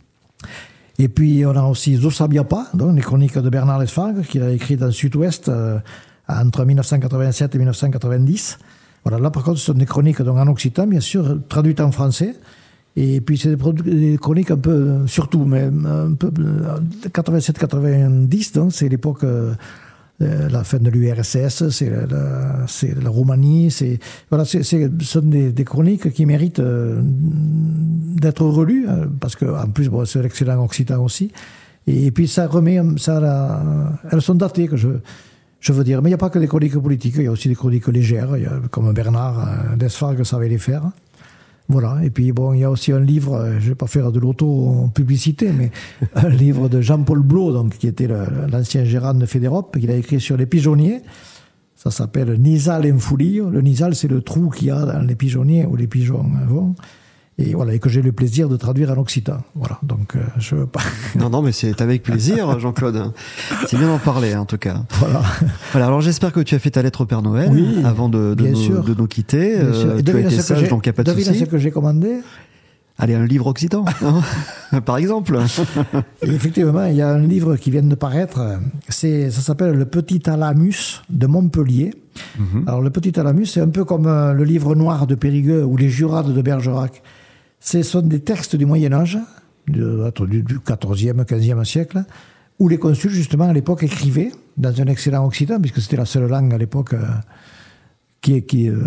Et puis, on a aussi Zo sabia pas, donc les chroniques de Bernard Lesfargue, qu'il a écrit dans Sud-Ouest, euh, entre dix-neuf cent quatre-vingt-sept et dix-neuf cent quatre-vingt-dix. Voilà, là, par contre, ce sont des chroniques donc, en occitan, bien sûr, traduites en français. Et puis, c'est des, des chroniques un peu, surtout, mais un peu, quatre-vingt-sept quatre-vingt-dix, donc, c'est l'époque, euh, la fin de l'U R S S, c'est la, la, c'est la Roumanie, c'est, voilà, c'est, c'est, ce sont des, des chroniques qui méritent euh, d'être relues, parce que, en plus, bon, c'est l'excellent occitan aussi. Et, et puis, ça remet, ça, la, elles sont datées, que je, Je veux dire, mais il n'y a pas que des chroniques politiques, il y a aussi des chroniques légères, il y a, comme Bernard Lesfargue savait les faire. Voilà. Et puis, bon, il y a aussi un livre, je ne vais pas faire de l'auto-publicité, mais un livre de Jean-Paul Blot, donc, qui était le, l'ancien gérant de Fédérope, qu'il a écrit sur les pigeonniers. Ça s'appelle Nisal en Fulio. Le Nisal, c'est le trou qu'il y a dans les pigeonniers où les pigeons vont. Et voilà, et que j'ai le plaisir de traduire en occitan. Voilà, donc euh, je veux pas. Non, non, mais c'est avec plaisir, Jean-Claude. C'est bien d'en parler, en tout cas. Voilà. Voilà. Alors j'espère que tu as fait ta lettre au Père Noël oui, avant de, de, nous, de nous quitter. Euh, tu as été sage, donc il n'y a pas de souci. Devine ce que j'ai commandé. Allez, un livre occitan, hein par exemple. Et effectivement, il y a un livre qui vient de paraître, c'est, ça s'appelle Le Petit Thalamus de Montpellier. Mm-hmm. Alors, Le Petit Thalamus, c'est un peu comme le livre noir de Périgueux ou les Jurades de Bergerac. Ce sont des textes du Moyen-Âge, du, du quatorzième, quinzième siècle, où les consuls, justement, à l'époque, écrivaient dans un excellent occitan, puisque c'était la seule langue à l'époque euh, qui... qui euh,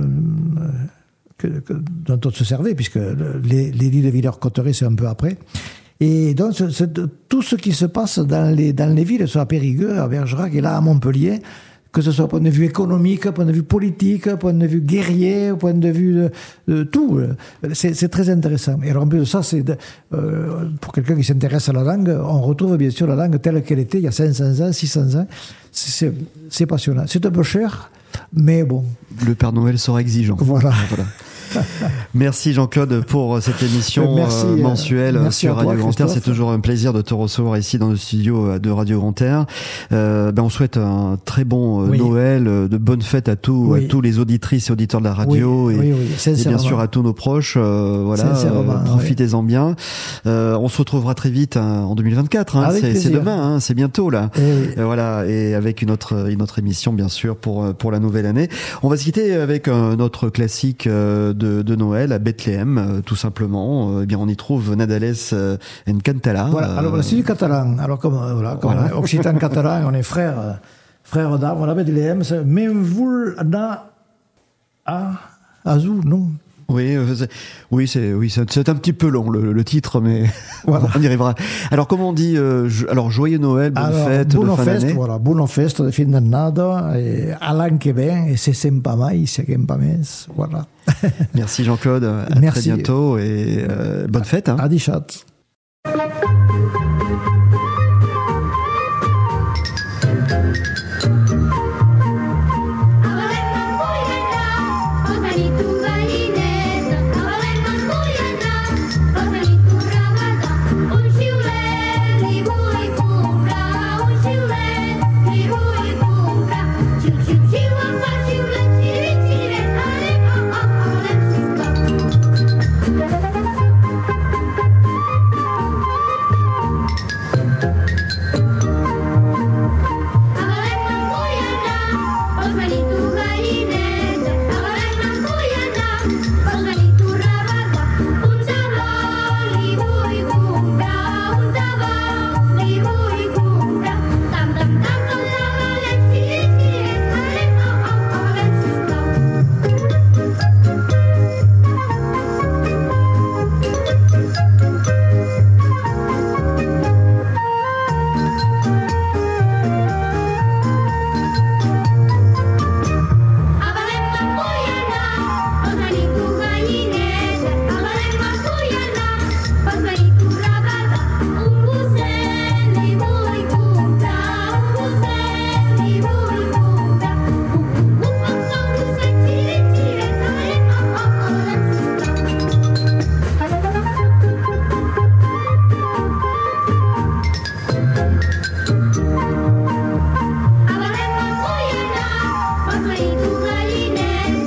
Que, que, dont on se servait, puisque l'édit de Villers-Cotterêts, c'est un peu après. Et donc, c'est, c'est, tout ce qui se passe dans les, dans les villes, soit à Périgueux, à Bergerac et là à Montpellier, que ce soit au point de vue économique, au point de vue politique, au point de vue guerrier, au point de vue de, de tout, c'est, c'est très intéressant. Et alors, en plus de ça, c'est de, euh, pour quelqu'un qui s'intéresse à la langue, on retrouve bien sûr la langue telle qu'elle était il y a cinq cents ans, six cents ans. C'est, c'est passionnant. C'est un peu cher, mais bon. Le Père Noël sera exigeant. Voilà. voilà. Merci Jean-Claude pour cette émission merci, euh, mensuelle merci sur Radio Grand Air. C'est toujours un plaisir de te recevoir ici dans le studio de Radio Grand Air. Euh, ben on souhaite un très bon euh, oui. Noël, de bonnes fêtes à tous, oui. à tous les auditrices et auditeurs de la radio oui, et, oui, oui, et bien sûr à tous nos proches. Euh, voilà, euh, profitez-en oui. bien. Euh, on se retrouvera très vite hein, en deux mille vingt-quatre. Hein, c'est, c'est demain, hein, c'est bientôt là. Et oui. euh, voilà, et avec une autre une autre émission bien sûr pour pour la nouvelle année. On va se quitter avec un autre classique euh, de, de Noël à Bethléem, euh, tout simplement. Euh, eh bien, on y trouve Nadales euh, en Cantala. Voilà, alors euh, c'est du catalan. Alors, comme, euh, voilà, comme voilà. Occitan catalan, on est frères, euh, frères d'armes. À Bethléem, c'est même vous, na, à Azou, non? Oui, c'est, oui, c'est, oui, c'est, c'est un petit peu long le, le titre, mais voilà. on y arrivera. Alors, comment on dit euh, jo, Alors, joyeux Noël, bonne alors, fête de fin d'année. Voilà, bonne fête de fin d'année, à l'an que vient, et c'est sympa mai, c'est sympa mes, voilà. Merci Jean-Claude, à Merci. Très bientôt et euh, bonne fête. Hein. Adichat.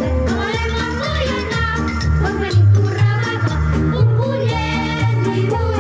Muy